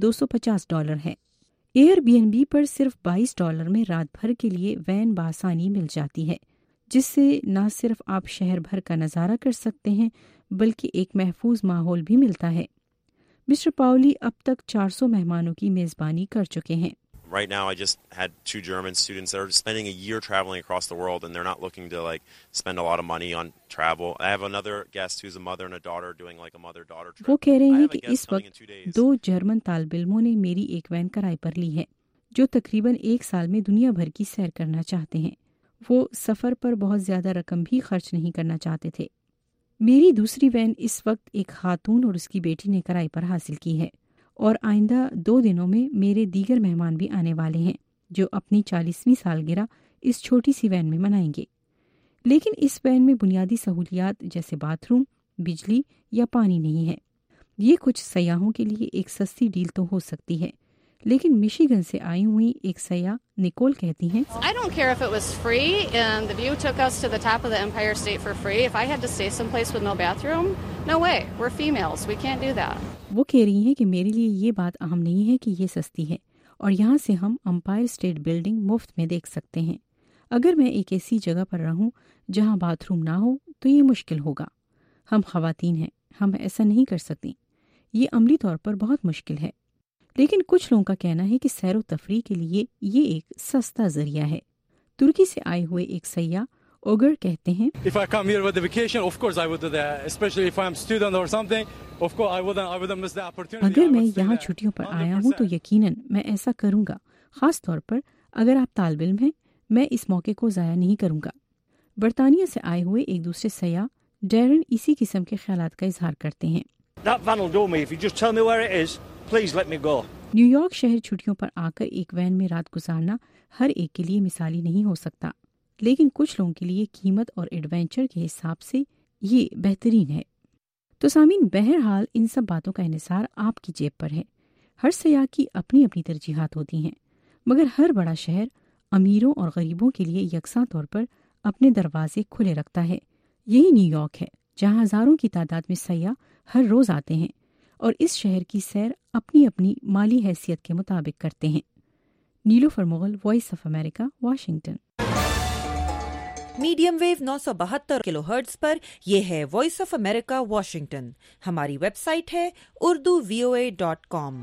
$250 ہے۔ ایئر بی این بی پر صرف $22 میں رات بھر کے لیے وین بآسانی مل جاتی ہے، جس سے نہ صرف آپ شہر بھر کا نظارہ کر سکتے ہیں بلکہ ایک محفوظ ماحول بھی ملتا ہے۔ مسٹر پاولی اب تک 400 مہمانوں کی میزبانی کر چکے ہیں۔ Right now, I just had 2 German students that are spending a year traveling across the world, and they're not looking to spend a lot of money on travel. I have another guest who's a mother and a daughter doing a mother-daughter trip. وہ کہہ رہے ہیں کہ اس وقت 2 German طالب علموں نے میری ایک وین کرائے پر لی ہے جو تقریباً 1 سال میں دنیا بھر کی سیر کرنا چاہتے ہیں۔ وہ سفر پر بہت زیادہ رقم بھی خرچ نہیں کرنا چاہتے تھے۔ میری دوسری وین اس وقت ایک خاتون اور اس کی بیٹی نے کرائے پر حاصل کی ہے، اور آئندہ 2 دنوں میں میرے دیگر مہمان بھی آنے والے ہیں جو اپنی 40ویں سالگرہ اس چھوٹی سی وین میں منائیں گے۔ لیکن اس وین میں بنیادی سہولیات جیسے باتھ روم، بجلی یا پانی نہیں ہے۔ یہ کچھ سیاحوں کے لیے ایک سستی ڈیل تو ہو سکتی ہے، لیکن مشیگن سے آئی ہوئی ایک سیاح نکول کہتی ہیں، I don't care if it was free and the view took us to the top of the Empire State for free. If I had to stay someplace with no bathroom, no way. We're females. We can't do that. وہ کہہ رہی ہیں کہ میرے لیے یہ بات اہم نہیں ہے کہ یہ سستی ہے اور یہاں سے ہم امپائر اسٹیٹ بلڈنگ مفت میں دیکھ سکتے ہیں۔ اگر میں ایک ایسی جگہ پر رہوں جہاں باتھ روم نہ ہو تو یہ مشکل ہوگا۔ ہم خواتین ہیں، ہم ایسا نہیں کر سکتی۔ یہ عملی طور پر بہت مشکل ہے، لیکن کچھ لوگوں کا کہنا ہے کہ سیر و تفریح کے لیے یہ ایک سستا ذریعہ ہے۔ ترکی سے آئے ہوئے ایک سیاح اوگر کہتے ہیں، If I come here with a vacation, of course I would do that, especially if I'm student or something. Of course I wouldn't miss the opportunity. اگر میں یہاں چھٹیوں پر آیا ہوں تو یقیناً میں ایسا کروں گا، خاص طور پر اگر آپ طالب علم ہیں، میں اس موقع کو ضائع نہیں کروں گا۔ برطانیہ سے آئے ہوئے ایک دوسرے سیاح ڈیرن اسی قسم کے خیالات کا اظہار کرتے ہیں۔ That van will do me if you just tell me where it is. Please let me go. New York شہر چھٹیوں پر آ کر ایک وین میں رات گزارنا ہر ایک کے لیے مثالی نہیں ہو سکتا، لیکن کچھ لوگوں کے لیے قیمت اور ایڈونچر کے حساب سے یہ بہترین ہے۔ تو سامعین، بہرحال ان سب باتوں کا انحصار آپ کی جیب پر ہے۔ ہر سیاح کی اپنی اپنی ترجیحات ہوتی ہیں، مگر ہر بڑا شہر امیروں اور غریبوں کے لیے یکساں طور پر اپنے دروازے کھلے رکھتا ہے۔ یہی نیو یارک ہے جہاں ہزاروں کی تعداد میں سیاح ہر روز آتے ہیں اور اس شہر کی سیر اپنی اپنی مالی حیثیت کے مطابق کرتے ہیں۔ Nilofar Mughal, voice of America, Washington. Medium wave 972 kilohertz पर यह है वॉइस ऑफ अमेरिका वाशिंगटन। हमारी वेबसाइट है urduvoa.com।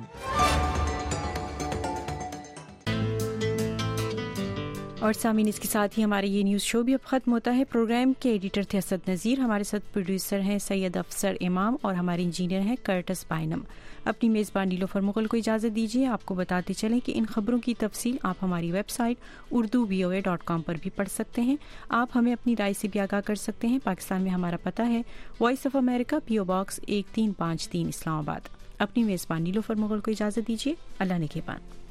और सामीन, इसके साथ ही हमारा ये न्यूज़ शो भी अब ख़त्म होता है। प्रोग्राम के एडिटर थे असद नज़ीर, हमारे साथ प्रोड्यूसर हैं सैयद अफसर इमाम और हमारे इंजीनियर हैं कर्टस बाइनम। अपनी मेज़बान नीलोफर मुगल को इजाज़त दीजिए। आपको बताते चलें कि इन खबरों की तफसील आप हमारी वेबसाइट urduvoa.com पर भी पढ़ सकते हैं। आप हमें अपनी राय से भी आगाह कर सकते हैं। पाकिस्तान में हमारा पता है voice of America, PO Box 1353 Islamabad. अपनी मेज़बान नीलोफर मुगल को इजाज़त दीजिए। अल्लाह निगहबान।